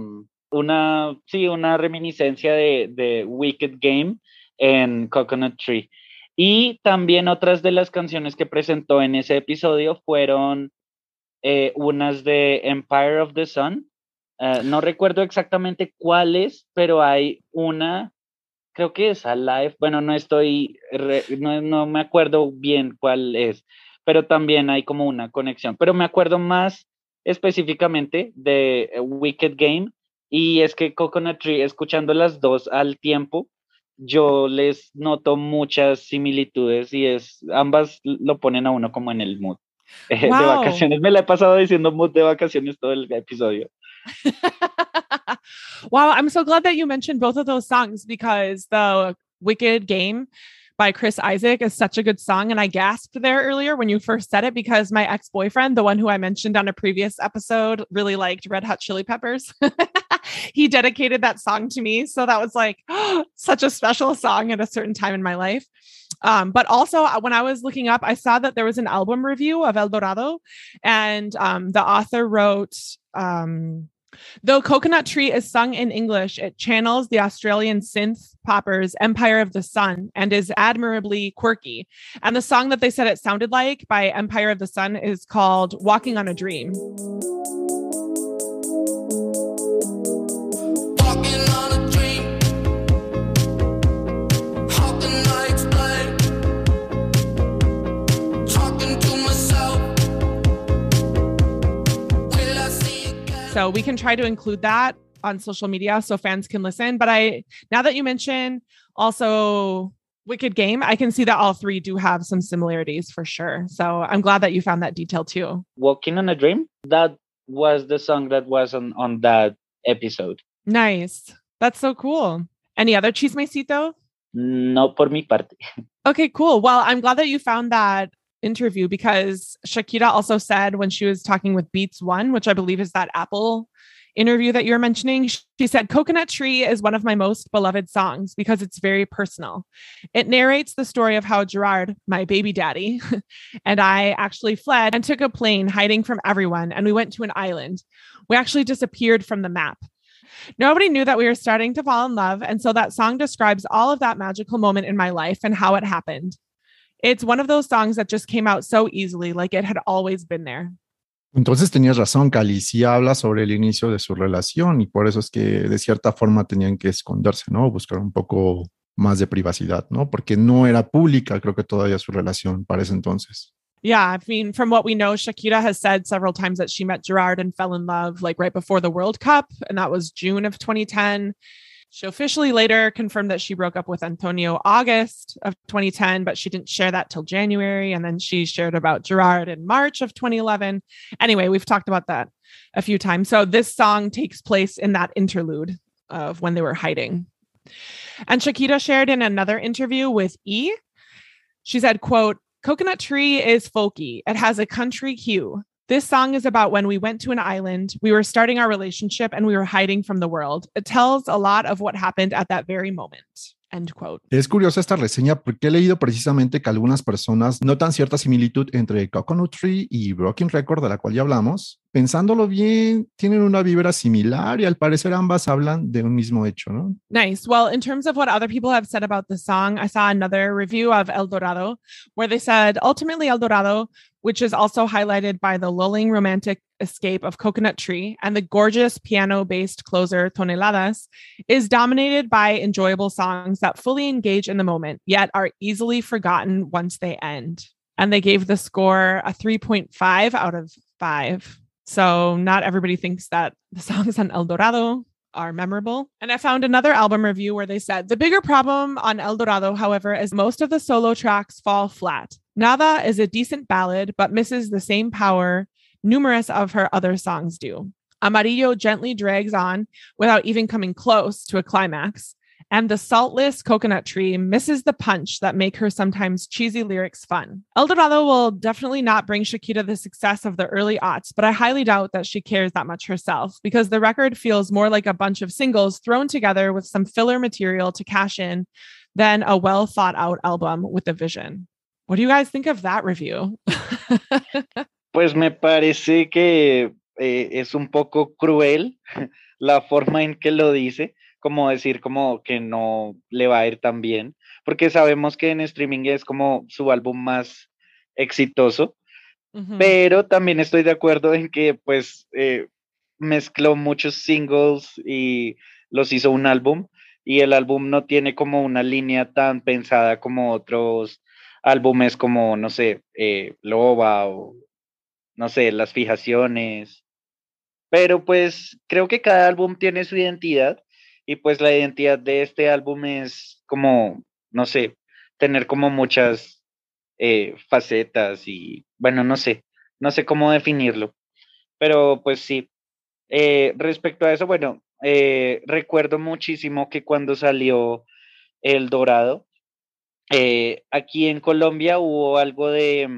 [SPEAKER 3] una reminiscencia de Wicked Game en Coconut Tree. Y también otras de las canciones que presentó en ese episodio fueron unas de Empire of the Sun. No recuerdo exactamente cuáles, pero hay una, creo que es Alive. Bueno, no me acuerdo bien cuál es, pero también hay como una conexión. Pero me acuerdo más específicamente de Wicked Game, y es que Coconut Tree, escuchando las dos al tiempo, yo les noto muchas similitudes y ambas lo ponen a uno como en el mood de vacaciones. Me la he pasado diciendo mood de vacaciones todo el episodio.
[SPEAKER 1] Wow, I'm so glad that you mentioned both of those songs, because the Wicked Game by Chris Isaac is such a good song. And I gasped there earlier when you first said it, because my ex-boyfriend, the one who I mentioned on a previous episode, really liked Red Hot Chili Peppers. He dedicated that song to me. So that was like such a special song at a certain time in my life. But also when I was looking up, I saw that there was an album review of El Dorado, and the author wrote, though Coconut Tree is sung in English, it channels the Australian synth poppers Empire of the Sun and is admirably quirky. And the song that they said it sounded like by Empire of the Sun is called Walking on a Dream. So we can try to include that on social media so fans can listen. But now that you mention also Wicked Game, I can see that all 3 do have some similarities for sure. So I'm glad that you found that detail too.
[SPEAKER 3] Walking on a Dream, that was the song that was on that episode.
[SPEAKER 1] Nice. That's so cool. Any other chismecito?
[SPEAKER 3] No, por mi parte.
[SPEAKER 1] Okay, cool. Well, I'm glad that you found that interview, because Shakira also said when she was talking with Beats One, which I believe is that Apple interview that you're mentioning, she said, Coconut Tree is one of my most beloved songs because it's very personal. It narrates the story of how Gerard, my baby daddy, and I actually fled and took a plane hiding from everyone, and we went to an island. We actually disappeared from the map. Nobody knew that we were starting to fall in love, and so that song describes all of that magical moment in my life and how it happened. It's one of those songs that just came out so easily, like it had always been there.
[SPEAKER 2] Entonces tenías razón, Cali. Sí habla sobre el inicio de su relación y por eso es que de cierta forma tenían que esconderse, ¿no? Buscar un poco más de privacidad, ¿no? Porque no era pública, creo que todavía su relación para ese entonces.
[SPEAKER 1] Yeah, I mean, from what we know, Shakira has said several times that she met Gerard and fell in love like right before the World Cup, and that was June of 2010. She officially later confirmed that she broke up with Antonio August of 2010, but she didn't share that till January. And then she shared about Gerard in March of 2011. Anyway, we've talked about that a few times. So this song takes place in that interlude of when they were hiding. And Shakira shared in another interview with E! She said, quote, "Coconut Tree is folky. It has a country hue. This song is about when we went to an island, we were starting our relationship and we were hiding from the world. It tells a lot of what happened at that very moment." End quote.
[SPEAKER 2] Es curiosa esta reseña porque he leído precisamente que algunas personas notan cierta similitud entre Coconut Tree y Broken Record, de la cual ya hablamos. Pensándolo bien, tienen una vibra similar y al parecer ambas hablan de un mismo hecho, ¿no?
[SPEAKER 1] Nice. Well, in terms of what other people have said about the song, I saw another review of El Dorado where they said, ultimately El Dorado, which is also highlighted by the lulling romantic escape of Coconut Tree and the gorgeous piano-based closer Toneladas, is dominated by enjoyable songs that fully engage in the moment, yet are easily forgotten once they end. And they gave the score a 3.5 out of 5. So not everybody thinks that the songs on El Dorado are memorable. And I found another album review where they said, the bigger problem on El Dorado, however, is most of the solo tracks fall flat. Nada is a decent ballad, but misses the same power numerous of her other songs do. Amarillo gently drags on without even coming close to a climax. And the saltless Coconut Tree misses the punch that make her sometimes cheesy lyrics fun. El Dorado will definitely not bring Shakira the success of the early aughts, but I highly doubt that she cares that much herself because the record feels more like a bunch of singles thrown together with some filler material to cash in than a well thought out album with a vision. What do you guys think of that review?
[SPEAKER 3] Pues me parece que es un poco cruel la forma en que lo dice, como decir como que no le va a ir tan bien, porque sabemos que en streaming es como su álbum más exitoso, pero también estoy de acuerdo en que pues mezcló muchos singles y los hizo un álbum, y el álbum no tiene como una línea tan pensada como otros álbumes como, no sé, Loba o no sé, Las Fijaciones, pero pues creo que cada álbum tiene su identidad y pues la identidad de este álbum es como, no sé, tener como muchas facetas y bueno, no sé cómo definirlo, pero pues sí. Respecto a eso, bueno, recuerdo muchísimo que cuando salió El Dorado, aquí en Colombia hubo algo de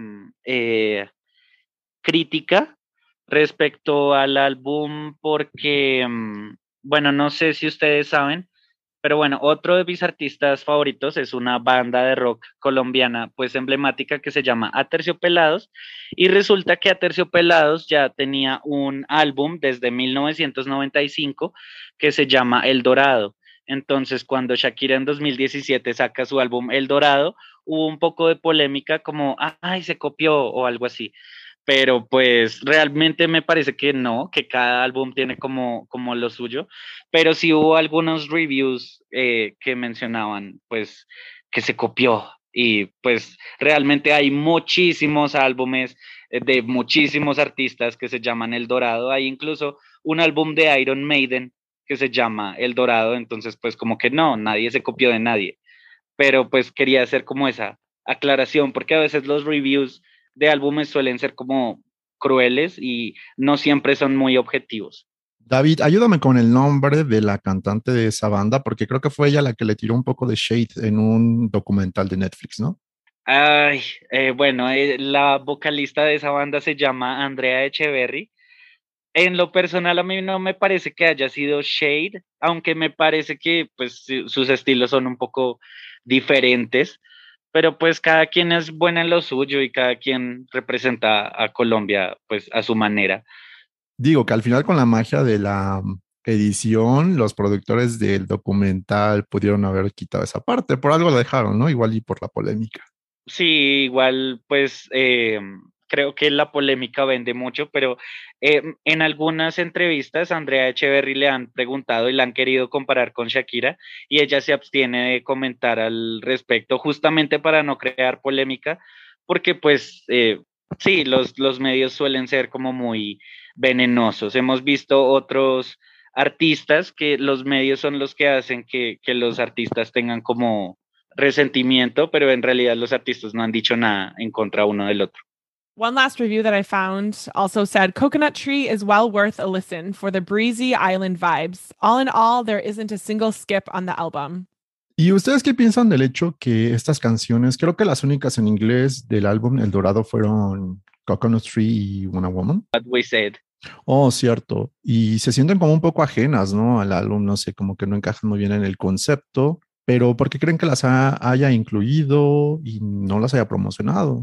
[SPEAKER 3] crítica respecto al álbum porque, bueno, no sé si ustedes saben, pero bueno, otro de mis artistas favoritos es una banda de rock colombiana, pues emblemática que se llama Aterciopelados, y resulta que Aterciopelados ya tenía un álbum desde 1995 que se llama El Dorado. Entonces, cuando Shakira en 2017 saca su álbum El Dorado, hubo un poco de polémica como, ay, se copió o algo así, pero pues realmente me parece que no, que cada álbum tiene como lo suyo, pero sí hubo algunos reviews que mencionaban pues que se copió, y pues realmente hay muchísimos álbumes de muchísimos artistas que se llaman El Dorado. Hay incluso un álbum de Iron Maiden que se llama El Dorado, entonces pues como que no, nadie se copió de nadie, pero pues quería hacer como esa aclaración porque a veces los reviews de álbumes suelen ser como crueles y no siempre son muy objetivos.
[SPEAKER 2] David, ayúdame con el nombre de la cantante de esa banda, porque creo que fue ella la que le tiró un poco de shade en un documental de Netflix, ¿no?
[SPEAKER 3] Ay, bueno, la vocalista de esa banda se llama Andrea Echeverry. En lo personal a mí no me parece que haya sido shade, aunque me parece que pues sus estilos son un poco diferentes, pero pues cada quien es buena en lo suyo y cada quien representa a Colombia pues a su manera.
[SPEAKER 2] Digo que al final con la magia de la edición, los productores del documental pudieron haber quitado esa parte, por algo la dejaron, ¿no? Igual y por la polémica.
[SPEAKER 3] Sí, igual pues creo que la polémica vende mucho, pero en algunas entrevistas a Andrea Echeverry le han preguntado y la han querido comparar con Shakira y ella se abstiene de comentar al respecto justamente para no crear polémica, porque pues Sí, los medios suelen ser como muy venenosos. Hemos visto otros artistas que los medios son los que hacen que los artistas tengan como resentimiento, pero en realidad los artistas no han dicho nada en contra uno del otro.
[SPEAKER 1] One last review that I found also said Coconut Tree is well worth a listen for the breezy island vibes. All in all, there isn't a single skip on the album.
[SPEAKER 2] ¿Y ustedes qué piensan del hecho que estas canciones, creo que las únicas en inglés del álbum El Dorado fueron Coconut Tree y Wanna Woman?
[SPEAKER 3] What we said.
[SPEAKER 2] Oh, cierto. Y se sienten como un poco ajenas, ¿no? Al álbum, no sé, como que no encajan muy bien en el concepto, pero ¿por qué creen que las haya incluido y no las haya promocionado?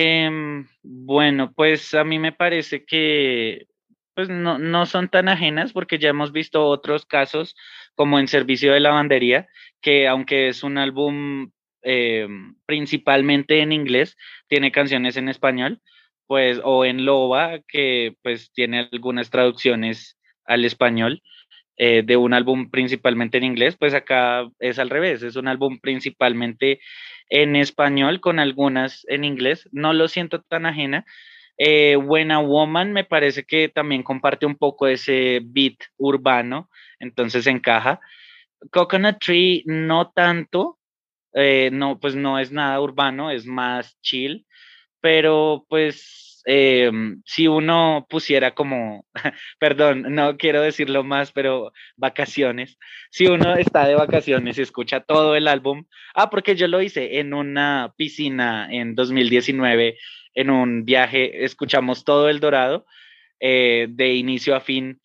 [SPEAKER 3] Bueno, pues a mí me parece que pues no son tan ajenas porque ya hemos visto otros casos como en Servicio de Lavandería, que aunque es un álbum principalmente en inglés, tiene canciones en español, pues, o en Loba, que pues tiene algunas traducciones al español de un álbum principalmente en inglés, pues acá es al revés, es un álbum principalmente en español con algunas en inglés, no lo siento tan ajena. When a Woman me parece que también comparte un poco ese beat urbano, entonces encaja. Coconut Tree no tanto, no, pues no es nada urbano, es más chill, pero pues si uno pusiera como, perdón, no quiero decirlo más, pero vacaciones, si uno está de vacaciones y escucha todo el álbum, porque yo lo hice en una piscina en 2019, en un viaje, escuchamos todo El Dorado, de inicio a fin.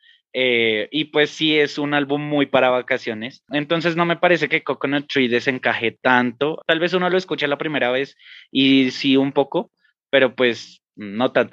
[SPEAKER 3] Y pues sí es un álbum muy para vacaciones, entonces no me parece que Coconut Tree desencaje tanto, tal vez uno lo escuche la primera vez y sí un poco, pero pues no tanto.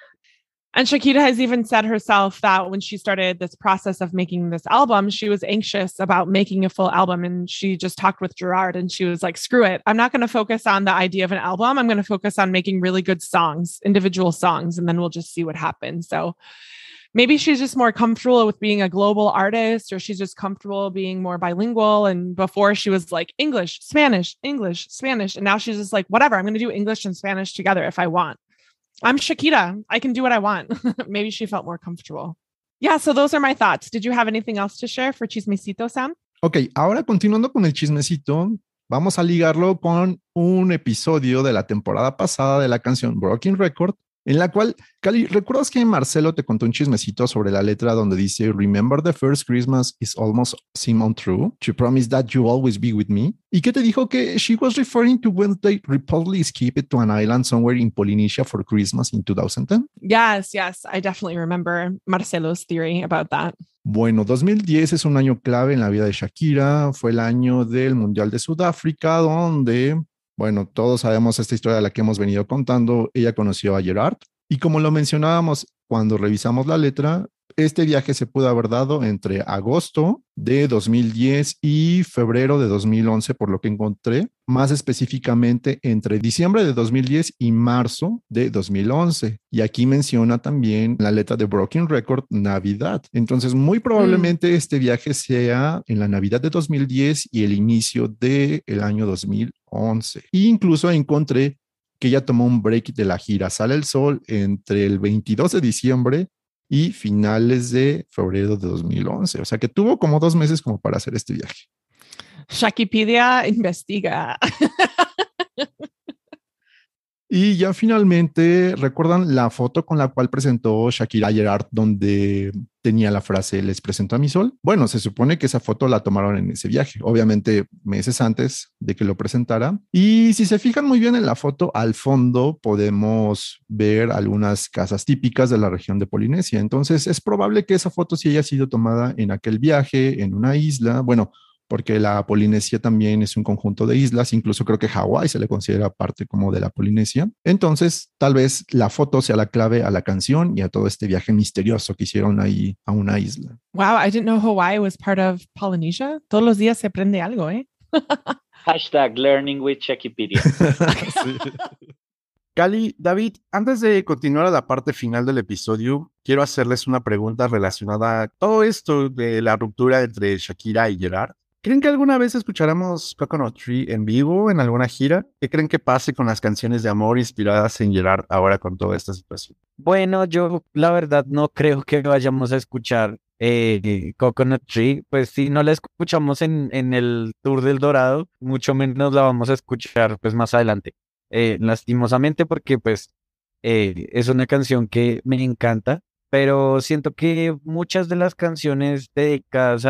[SPEAKER 1] And Shakira has even said herself that when she started this process of making this album, she was anxious about making a full album. And she just talked with Gerard and she was like, screw it. I'm not going to focus on the idea of an album. I'm going to focus on making really good songs, individual songs, and then we'll just see what happens. So maybe she's just more comfortable with being a global artist, or she's just comfortable being more bilingual. And before she was like English, Spanish, English, Spanish. And now she's just like, whatever, I'm going to do English and Spanish together if I want. I'm Shakira. I can do what I want. Maybe she felt more comfortable. Yeah, so those are my thoughts. Did you have anything else to share for Chismecito, Sam?
[SPEAKER 2] Ok, ahora continuando con el chismecito, vamos a ligarlo con un episodio de la temporada pasada de la canción Broken Record, en la cual, Cali, ¿recuerdas que Marcelo te contó un chismecito sobre la letra donde dice Remember the first Christmas is almost seem untrue? To promise that you'll always be with me. ¿Y qué te dijo que she was referring to when they reportedly escaped to an island somewhere in Polynesia for Christmas in 2010?
[SPEAKER 1] Yes, I definitely remember Marcelo's theory about that.
[SPEAKER 2] Bueno, 2010 es un año clave en la vida de Shakira. Fue el año del Mundial de Sudáfrica, donde, bueno, todos sabemos esta historia de la que hemos venido contando. Ella conoció a Gerard y como lo mencionábamos cuando revisamos la letra, este viaje se pudo haber dado entre agosto de 2010 y febrero de 2011, por lo que encontré, más específicamente entre diciembre de 2010 y marzo de 2011. Y aquí menciona también la letra de Broken Record, Navidad. Entonces, muy probablemente este viaje sea en la Navidad de 2010 y el inicio del año 2011. E incluso encontré que ella tomó un break de la gira Sale el Sol entre el 22 de diciembre y finales de febrero de 2011. O sea que tuvo como 2 meses como para hacer este viaje.
[SPEAKER 1] Shakipedia investiga.
[SPEAKER 2] Y ya finalmente, ¿recuerdan la foto con la cual presentó Shakira a Gerard donde tenía la frase "les presento a mi sol"? Bueno, se supone que esa foto la tomaron en ese viaje, obviamente meses antes de que lo presentara. Y si se fijan muy bien en la foto, al fondo podemos ver algunas casas típicas de la región de Polinesia. Entonces es probable que esa foto sí haya sido tomada en aquel viaje, en una isla. Bueno, porque la Polinesia también es un conjunto de islas, incluso creo que Hawái se le considera parte como de la Polinesia. Entonces, tal vez la foto sea la clave a la canción y a todo este viaje misterioso que hicieron ahí a una isla.
[SPEAKER 1] Wow, I didn't know Hawaii was part of Polynesia. Todos los días se aprende algo, ¿eh?
[SPEAKER 3] Hashtag learning with Shakipedia.
[SPEAKER 2] Sí.
[SPEAKER 6] Cali, David, antes de continuar a la parte final del episodio, quiero hacerles una pregunta relacionada a todo esto de la ruptura entre Shakira y Gerard. ¿Creen que alguna vez escucharemos Coconut Tree en vivo en alguna gira? ¿Qué creen que pase con las canciones de amor inspiradas en Gerard ahora con toda esta situación?
[SPEAKER 7] Bueno, yo la verdad no creo que vayamos a escuchar Coconut Tree. Pues si no la escuchamos en el Tour del Dorado, mucho menos la vamos a escuchar pues más adelante. Lastimosamente porque pues es una canción que me encanta, pero siento que muchas de las canciones dedicadas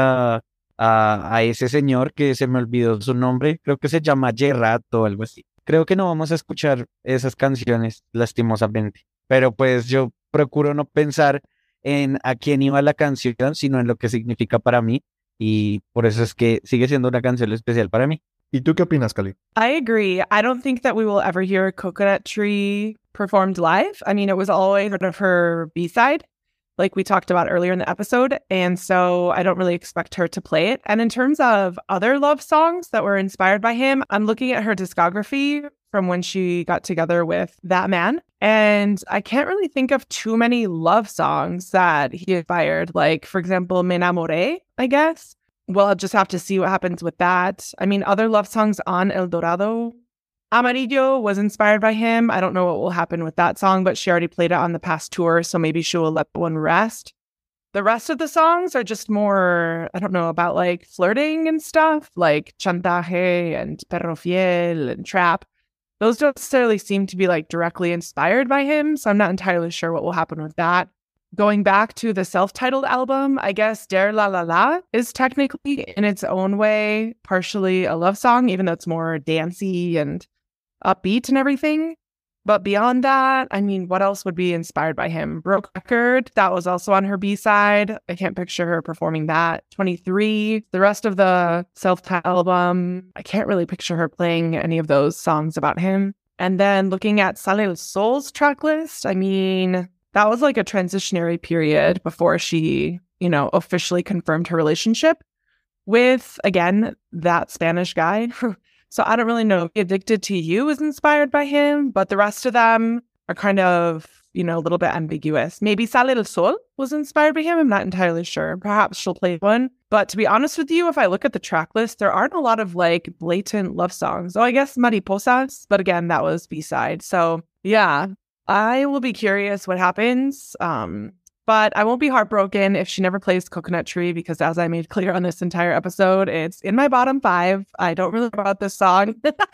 [SPEAKER 7] a ese señor que se me olvidó su nombre, creo que se llama Gerard o algo así. Creo que no vamos a escuchar esas canciones, lastimosamente. Pero pues yo procuro no pensar en a quién iba la canción, sino en lo que significa para mí. Y por eso es que sigue siendo una canción especial para mí.
[SPEAKER 6] ¿Y tú qué opinas, Cali?
[SPEAKER 1] I agree. I don't think that we will ever hear Coconut Tree performed live. I mean, it was always sort of her B-side, like we talked about earlier in the episode. And so I don't really expect her to play it. And in terms of other love songs that were inspired by him, I'm looking at her discography from when she got together with that man. And I can't really think of too many love songs that he inspired. Like, for example, Me Enamoré, I guess. Well, I'll just have to see what happens with that. I mean, other love songs on El Dorado. Amarillo was inspired by him. I don't know what will happen with that song, but she already played it on the past tour, so maybe she will let one rest. The rest of the songs are just more, I don't know, about like flirting and stuff, like Chantaje and Perro Fiel and Trap. Those don't necessarily seem to be like directly inspired by him, so I'm not entirely sure what will happen with that. Going back to the self-titled album, I guess Der La La La is technically in its own way partially a love song, even though it's more dancey and upbeat and everything. But beyond that, I mean, what else would be inspired by him? Broke Record, that was also on her B-side. I can't picture her performing that. 23, the rest of the self-titled album, I can't really picture her playing any of those songs about him. And then looking at Sale el Sol's track list, I mean, that was like a transitionary period before she, officially confirmed her relationship with, again, that Spanish guy. So I don't really know. Addicted to You is inspired by him, but the rest of them are kind of, a little bit ambiguous. Maybe Sale el Sol was inspired by him. I'm not entirely sure. Perhaps she'll play one. But to be honest with you, if I look at the track list, there aren't a lot of like blatant love songs. Oh, I guess Mariposas, but again, that was B-side. So yeah, I will be curious what happens. But I won't be heartbroken if she never plays Coconut Tree because as I made clear on this entire episode, it's in my bottom 5. I don't really know about this song.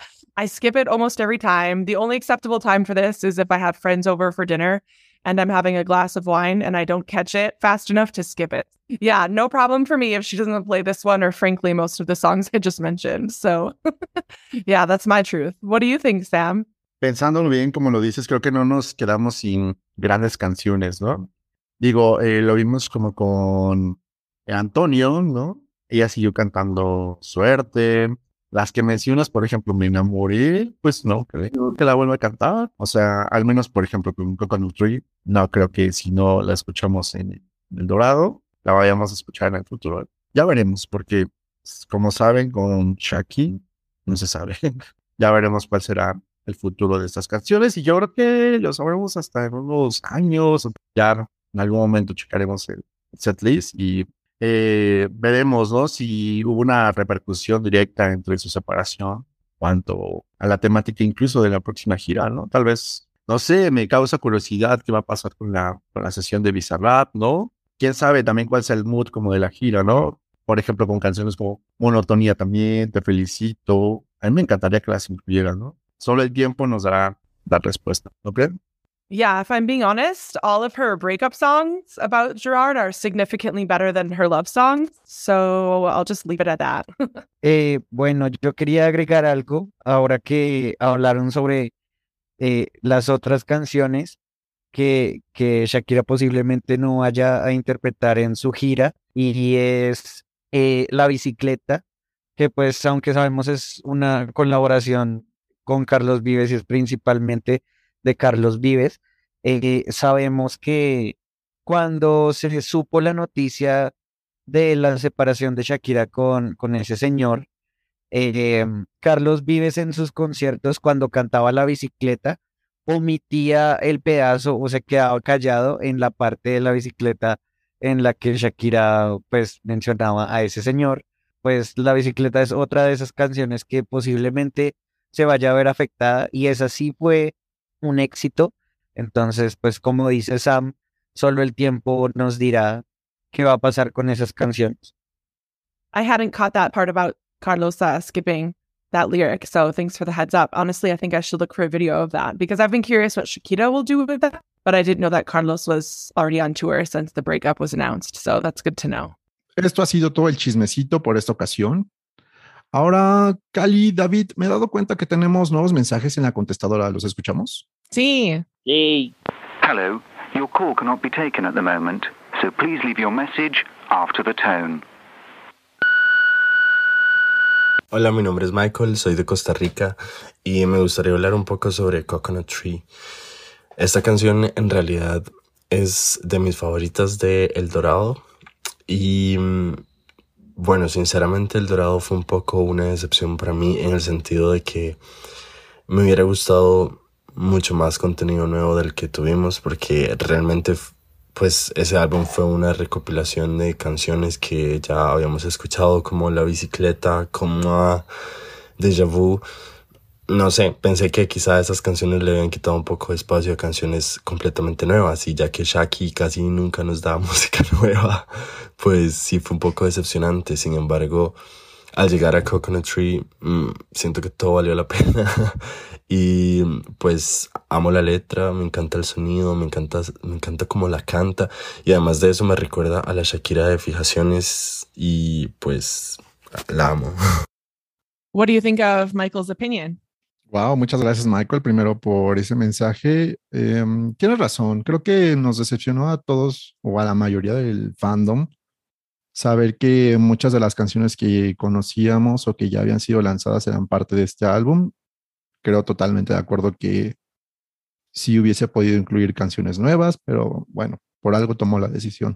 [SPEAKER 1] I skip it almost every time. The only acceptable time for this is if I have friends over for dinner and I'm having a glass of wine and I don't catch it fast enough to skip it. Yeah, no problem for me if she doesn't play this one or frankly most of the songs I just mentioned. So yeah, that's my truth. What do you think, Sam?
[SPEAKER 6] Pensándolo bien, como lo dices, creo que no nos quedamos sin grandes canciones, ¿no? Digo, lo vimos como con Antonio, ¿no? Ella siguió cantando Suerte. Las que mencionas, por ejemplo, Me Enamoré, pues no creo que la vuelva a cantar. O sea, al menos, por ejemplo, con Coconut Tree, no creo que si no la escuchamos en El Dorado, la vayamos a escuchar en el futuro. Ya veremos, porque como saben, con Shaki, no se sabe. Ya veremos cuál será el futuro de estas canciones y yo creo que lo sabremos hasta en unos años. Ya en algún momento checaremos el setlist y veremos, ¿no? Si hubo una repercusión directa entre su separación cuanto a la temática incluso de la próxima gira, ¿no? Tal vez, no sé, me causa curiosidad qué va a pasar con la sesión de Bizarrap, ¿no? Quién sabe también cuál sea el mood como de la gira, ¿no? Por ejemplo, con canciones como Monotonía también, Te Felicito. A mí me encantaría que las incluyeran, ¿no? Solo el tiempo nos dará la respuesta, ¿no creen?
[SPEAKER 1] Yeah, if I'm being honest, all of her breakup songs about Gerard are significantly better than her love songs. So I'll just leave it at that.
[SPEAKER 7] Bueno, yo quería agregar algo ahora que hablaron sobre las otras canciones que Shakira posiblemente no vaya a interpretar en su gira y es La Bicicleta, que pues aunque sabemos es una colaboración con Carlos Vives y es principalmente de Carlos Vives, sabemos que cuando se supo la noticia de la separación de Shakira con ese señor, Carlos Vives en sus conciertos cuando cantaba La Bicicleta omitía el pedazo o se quedaba callado en la parte de la bicicleta en la que Shakira pues mencionaba a ese señor pues la bicicleta es otra de esas canciones que posiblemente se vaya a ver afectada y esa sí fue un éxito. Entonces, pues como dice Sam, solo el tiempo nos dirá qué va a pasar con esas canciones.
[SPEAKER 1] I hadn't caught that part about Carlos skipping that lyric, so thanks for the heads up. Honestly, I think I should look for a video of that because I've been curious what Shakira will do with that, but I didn't know that Carlos was already on tour since the breakup was announced, so that's good to know.
[SPEAKER 2] Esto ha sido todo el chismecito por esta ocasión. Ahora, Cali, David, me he dado cuenta que tenemos nuevos mensajes en la contestadora. ¿Los escuchamos?
[SPEAKER 1] Sí.
[SPEAKER 3] Yay.
[SPEAKER 8] Hello, your call cannot be taken at the moment, so please leave your message after the tone.
[SPEAKER 9] Hola, mi nombre es Michael, soy de Costa Rica y me gustaría hablar un poco sobre Coconut Tree. Esta canción en realidad es de mis favoritas de El Dorado y bueno, sinceramente El Dorado fue un poco una decepción para mí en el sentido de que me hubiera gustado mucho más contenido nuevo del que tuvimos porque realmente pues ese álbum fue una recopilación de canciones que ya habíamos escuchado como La Bicicleta, como Déjà Vu. No sé, pensé que quizá esas canciones le habían quitado un poco de espacio a canciones completamente nuevas y ya que Shaki casi nunca nos da música nueva, pues sí fue un poco decepcionante. Sin embargo, al llegar a Coconut Tree, siento que todo valió la pena y pues amo la letra, me encanta el sonido, me encanta cómo la canta y además de eso me recuerda a la Shakira de Fijaciones y pues la amo.
[SPEAKER 1] What do you think of Michael's opinion?
[SPEAKER 2] Wow, muchas gracias, Michael, primero por ese mensaje. Tienes razón, creo que nos decepcionó a todos o a la mayoría del fandom saber que muchas de las canciones que conocíamos o que ya habían sido lanzadas eran parte de este álbum. Creo totalmente de acuerdo que sí hubiese podido incluir canciones nuevas, pero bueno, por algo tomó la decisión.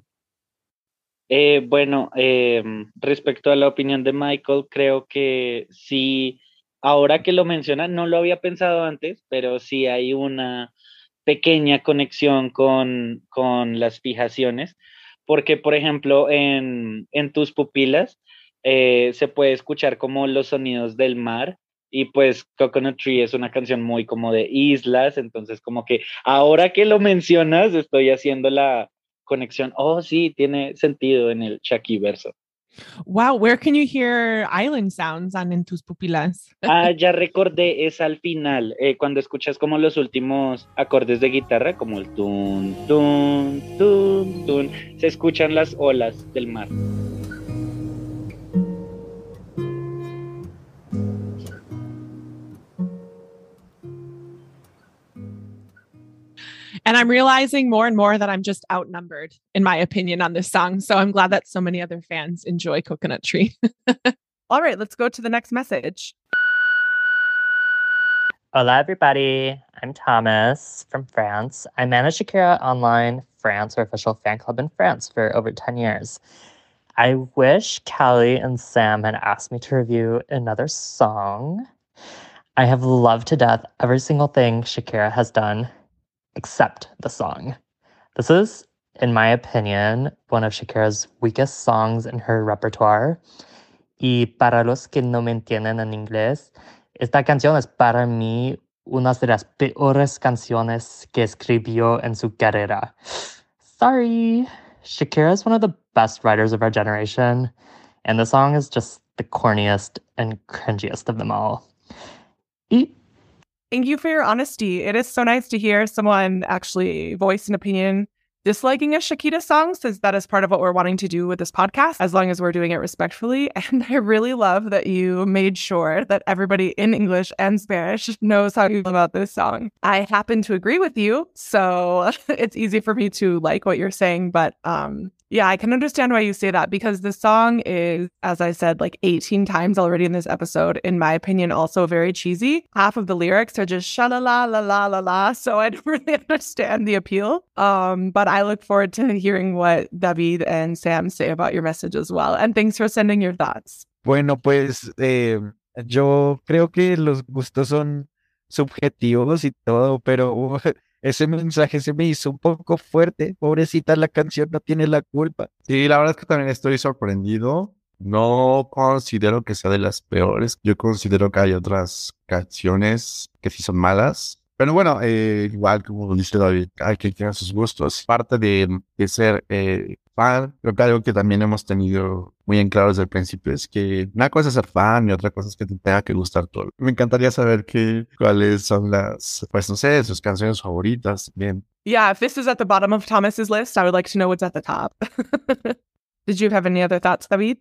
[SPEAKER 3] Bueno, respecto a la opinión de Michael, creo que sí, ahora que lo menciona, no lo había pensado antes, pero sí hay una pequeña conexión con las fijaciones, porque por ejemplo en tus pupilas se puede escuchar como los sonidos del mar y pues Coconut Tree es una canción muy como de islas, entonces como que ahora que lo mencionas estoy haciendo la conexión. Oh, sí, tiene sentido en el Shaki verso.
[SPEAKER 1] Wow, where can you hear island sounds on En tus pupilas?
[SPEAKER 3] Ah, ya recordé, es al final, cuando escuchas como los últimos acordes de guitarra, como el tun, tun, tun, tun, se escuchan las olas del mar.
[SPEAKER 1] And I'm realizing more and more that I'm just outnumbered, in my opinion, on this song. So I'm glad that so many other fans enjoy Coconut Tree. All right, let's go to the next message.
[SPEAKER 10] Hola, everybody. I'm Thomas from France. I manage Shakira Online France, her official fan club in France, for over 10 years. I wish Callie and Sam had asked me to review another song. I have loved to death every single thing Shakira has done, except the song. This is, in my opinion, one of Shakira's weakest songs in her repertoire. Y para los que no me entienden en inglés, esta canción es para mí una de las peores canciones que escribió en su carrera. Sorry. Shakira is one of the best writers of our generation, and the song is just the corniest and cringiest of them all.
[SPEAKER 1] Thank you for your honesty. It is so nice to hear someone actually voice an opinion disliking a Shakira song, since that is part of what we're wanting to do with this podcast, as long as we're doing it respectfully. And I really love that you made sure that everybody in English and Spanish knows how you feel about this song. I happen to agree with you, so it's easy for me to like what you're saying, but yeah, I can understand why you say that, because the song is, as I said, like 18 times already in this episode, in my opinion, also very cheesy. Half of the lyrics are just sha-la-la, la-la-la-la, so I don't really understand the appeal. But I look forward to hearing what David and Sam say about your message as well. And thanks for sending your thoughts.
[SPEAKER 7] Bueno, pues yo creo que los gustos son subjetivos y todo, pero ese mensaje se me hizo un poco fuerte. Pobrecita, la canción no tiene la culpa.
[SPEAKER 6] Sí, la verdad es que también estoy sorprendido. No considero que sea de las peores. Yo considero que hay otras canciones que sí son malas. Pero bueno, igual como dice David, hay que tener sus gustos. Parte de ser fan, creo que algo que también hemos tenido muy en claro desde el principio es que una cosa es ser fan y otra cosa es que te tenga que gustar todo. Me encantaría saber cuáles son pues no sé, sus canciones favoritas. Bien.
[SPEAKER 1] Yeah, if this is at the bottom of Thomas's list, I would like to know what's at the top. Did you have any other thoughts, David?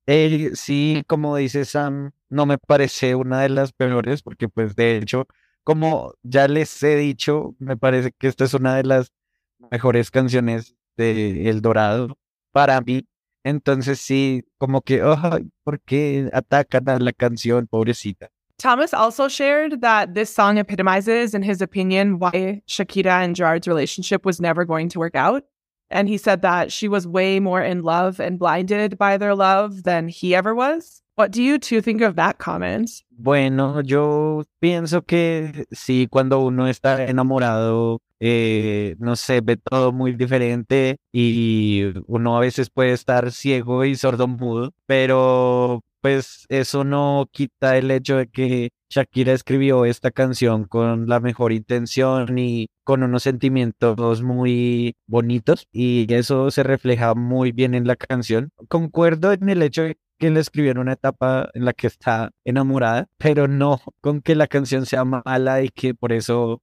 [SPEAKER 7] Sí, como dice Sam, no me parece una de las peores porque pues de hecho, como ya les he dicho, me parece que esta es una de las mejores canciones de El Dorado para mí. Entonces sí, como que, ay, ¿por qué atacan a la canción, pobrecita?
[SPEAKER 1] Thomas also shared that this song epitomizes, in his opinion, why Shakira and Gerard's relationship was never going to work out. And he said that she was way more in love and blinded by their love than he ever was. What do you two think of that comment?
[SPEAKER 7] Bueno, yo pienso que sí, cuando uno está enamorado, no sé, ve todo muy diferente y uno a veces puede estar ciego y sordomudo, pero pues eso no quita el hecho de que Shakira escribió esta canción con la mejor intención y con unos sentimientos muy bonitos y eso se refleja muy bien en la canción. Concuerdo en el hecho de que la escribió en una etapa en la que está enamorada, pero no con que la canción sea mala y que por eso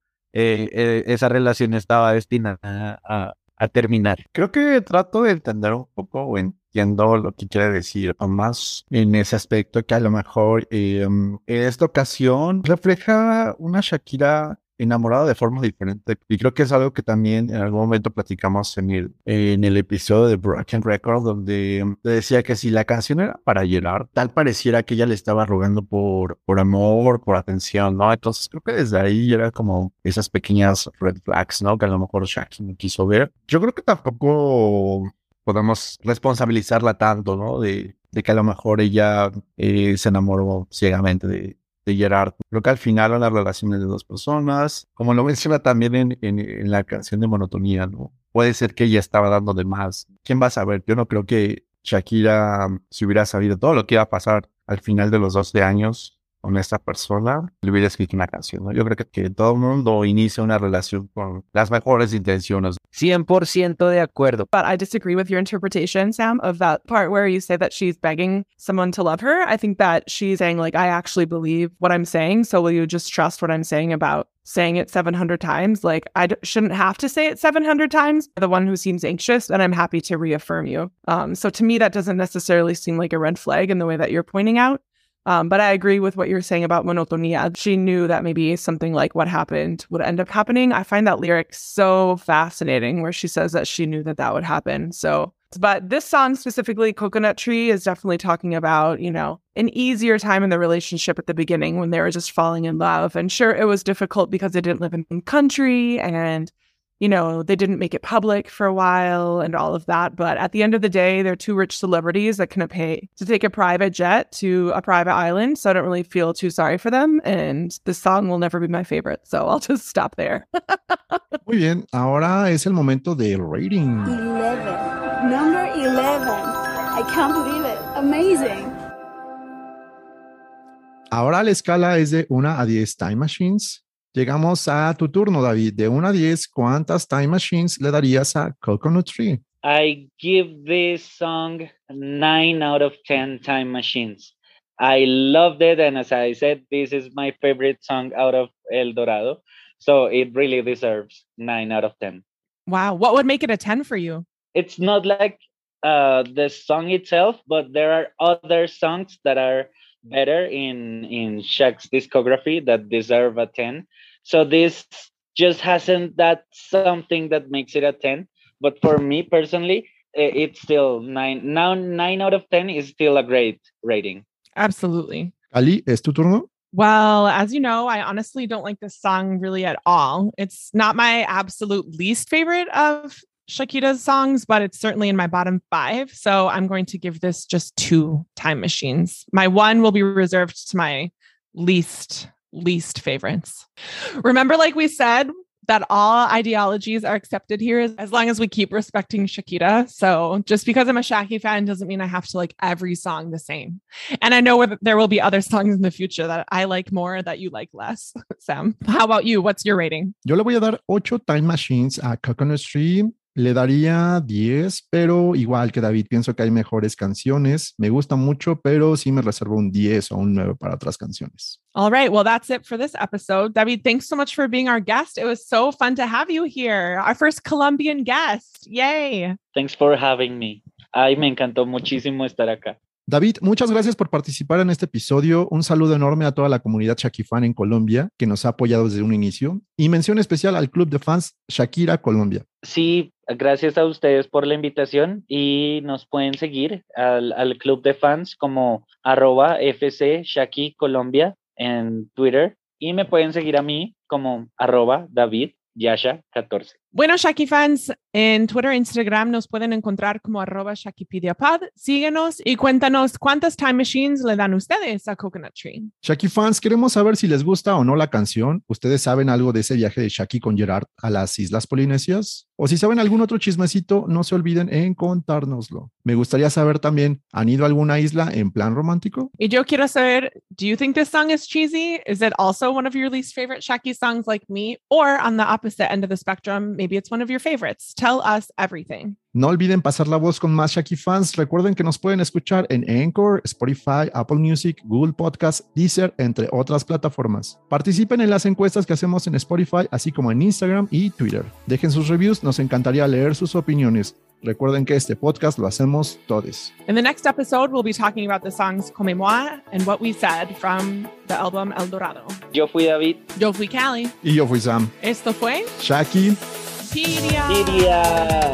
[SPEAKER 7] esa relación estaba destinada a terminar.
[SPEAKER 6] Creo que trato de entender un poco o entiendo lo que quiere decir, más en ese aspecto que a lo mejor en esta ocasión refleja una Shakira enamorada de forma diferente. Y creo que es algo que también en algún momento platicamos en el episodio de Broken Record, donde decía que si la canción era para llorar, tal pareciera que ella le estaba rogando por amor, por atención, ¿no? Entonces creo que desde ahí era como esas pequeñas red flags, ¿no? Que a lo mejor Shakira no quiso ver. Yo creo que tampoco podemos responsabilizarla tanto, ¿no? De que a lo mejor ella se enamoró ciegamente de Gerard. Creo que al final una relación de dos personas, como lo menciona también en la canción de Monotonía, ¿no? Puede ser que ella estaba dando de más. ¿Quién va a saber? Yo no creo que Shakira, si hubiera sabido todo lo que iba a pasar al final de los 12 años con esta persona, le hubiera escrito una canción, ¿no? Yo creo que todo el mundo inicia una relación con las mejores intenciones.
[SPEAKER 7] 100% de acuerdo.
[SPEAKER 1] But I disagree with your interpretation, Sam, of that part where you say that she's begging someone to love her. I think that she's saying, like, I actually believe what I'm saying, so will you just trust what I'm saying about saying it 700 times? Like, shouldn't have to say it 700 times. The one who seems anxious, and I'm happy to reaffirm you. So to me, that doesn't necessarily seem like a red flag in the way that you're pointing out. But I agree with what you're saying about Monotonía. She knew that maybe something like what happened would end up happening. I find that lyric so fascinating where she says that she knew that that would happen. So, but this song specifically, Coconut Tree, is definitely talking about, you know, an easier time in the relationship at the beginning when they were just falling in love. And sure, it was difficult because they didn't live in the country and, you know, they didn't make it public for a while and all of that. But at the end of the day, they're two rich celebrities that can pay to take a private jet to a private island. So I don't really feel too sorry for them. And this song will never be my favorite. So I'll just stop there.
[SPEAKER 2] Muy bien, ahora es el momento del rating.
[SPEAKER 5] 11. Number 11. I can't believe it. Amazing.
[SPEAKER 2] Ahora la escala es de 1 a 10 Time Machines. Llegamos a tu turno, David. De 1 a 10, ¿cuántas Time Machines le darías a Coconut Tree?
[SPEAKER 3] I give this song 9 out of 10 time machines. I loved it, and as I said, this is my favorite song out of El Dorado. So it really deserves 9 out of 10.
[SPEAKER 1] Wow. What would make it a 10 for you?
[SPEAKER 3] It's not like the song itself, but there are other songs that are better in Shaq's discography that deserve a 10. So this just hasn't that something that makes it a 10. But for me personally, it's still 9. Now 9 out of 10 is still a great rating.
[SPEAKER 1] Absolutely.
[SPEAKER 2] Ali, ¿es tu turno?
[SPEAKER 1] Well, as you know, I honestly don't like this song really at all. It's not my absolute least favorite of Shakira's songs, but it's certainly in my bottom 5. So I'm going to give this just 2 time machines. My 1 will be reserved to my least favorites. Remember, like we said, that all ideologies are accepted here as long as we keep respecting Shakira. So just because I'm a Shaki fan doesn't mean I have to like every song the same. And I know there will be other songs in the future that I like more that you like less. Sam, how about you? What's your rating?
[SPEAKER 2] Yo le voy a dar 8 Time Machines a Coconut Tree. Le daría 10, pero igual que David, pienso que hay mejores canciones. Me gusta mucho, pero sí me reservo un 10 o un 9 para otras canciones.
[SPEAKER 1] All right. Well, that's it for this episode. David, thanks so much for being our guest. It was so fun to have you here. Our first Colombian guest. Yay.
[SPEAKER 3] Thanks for having me. Ay, me encantó muchísimo estar acá.
[SPEAKER 2] David, muchas gracias por participar en este episodio. Un saludo enorme a toda la comunidad Shaki fan en Colombia, que nos ha apoyado desde un inicio. Y mención especial al Club de Fans Shakira Colombia.
[SPEAKER 3] Sí, gracias a ustedes por la invitación y nos pueden seguir al Club de Fans como @FC Shaki Colombia en Twitter y me pueden seguir a mí como @David Yasha 14.
[SPEAKER 1] Bueno, Shaki fans, en Twitter e Instagram nos pueden encontrar como @ShakiPediaPod. Síguenos y cuéntanos cuántas Time Machines le dan ustedes a Coconut Tree.
[SPEAKER 2] Shaki fans, queremos saber si les gusta o no la canción. ¿Ustedes saben algo de ese viaje de Shaki con Gerard a las Islas Polinesias? O si saben algún otro chismecito, no se olviden en contárnoslo. Me gustaría saber también, ¿han ido a alguna isla en plan romántico?
[SPEAKER 1] Y yo quiero saber, do you think this song is cheesy? Is it also one of your least favorite Shaki songs like me? Or on the opposite end of the spectrum, maybe it's one of your favorites. Tell us everything.
[SPEAKER 2] No olviden pasar la voz con más Shaki fans. Recuerden que nos pueden escuchar en Anchor, Spotify, Apple Music, Google Podcast, Deezer, entre otras plataformas. Participen en las encuestas que hacemos en Spotify, así como en Instagram y Twitter. Dejen sus reviews, nos encantaría leer sus opiniones. Recuerden que este podcast lo hacemos todos.
[SPEAKER 1] In the next episode, we'll be talking about the songs Comme Moi and What We Said from the album El Dorado.
[SPEAKER 3] Yo fui David.
[SPEAKER 1] Yo fui Callie.
[SPEAKER 2] Y yo fui Sam.
[SPEAKER 1] Esto fue
[SPEAKER 2] Shaki
[SPEAKER 3] Piria.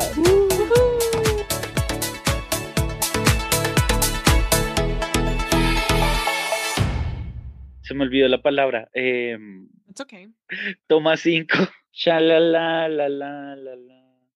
[SPEAKER 3] Se me olvidó la palabra.
[SPEAKER 1] It's okay.
[SPEAKER 3] Toma 5. Sha la la la la la la.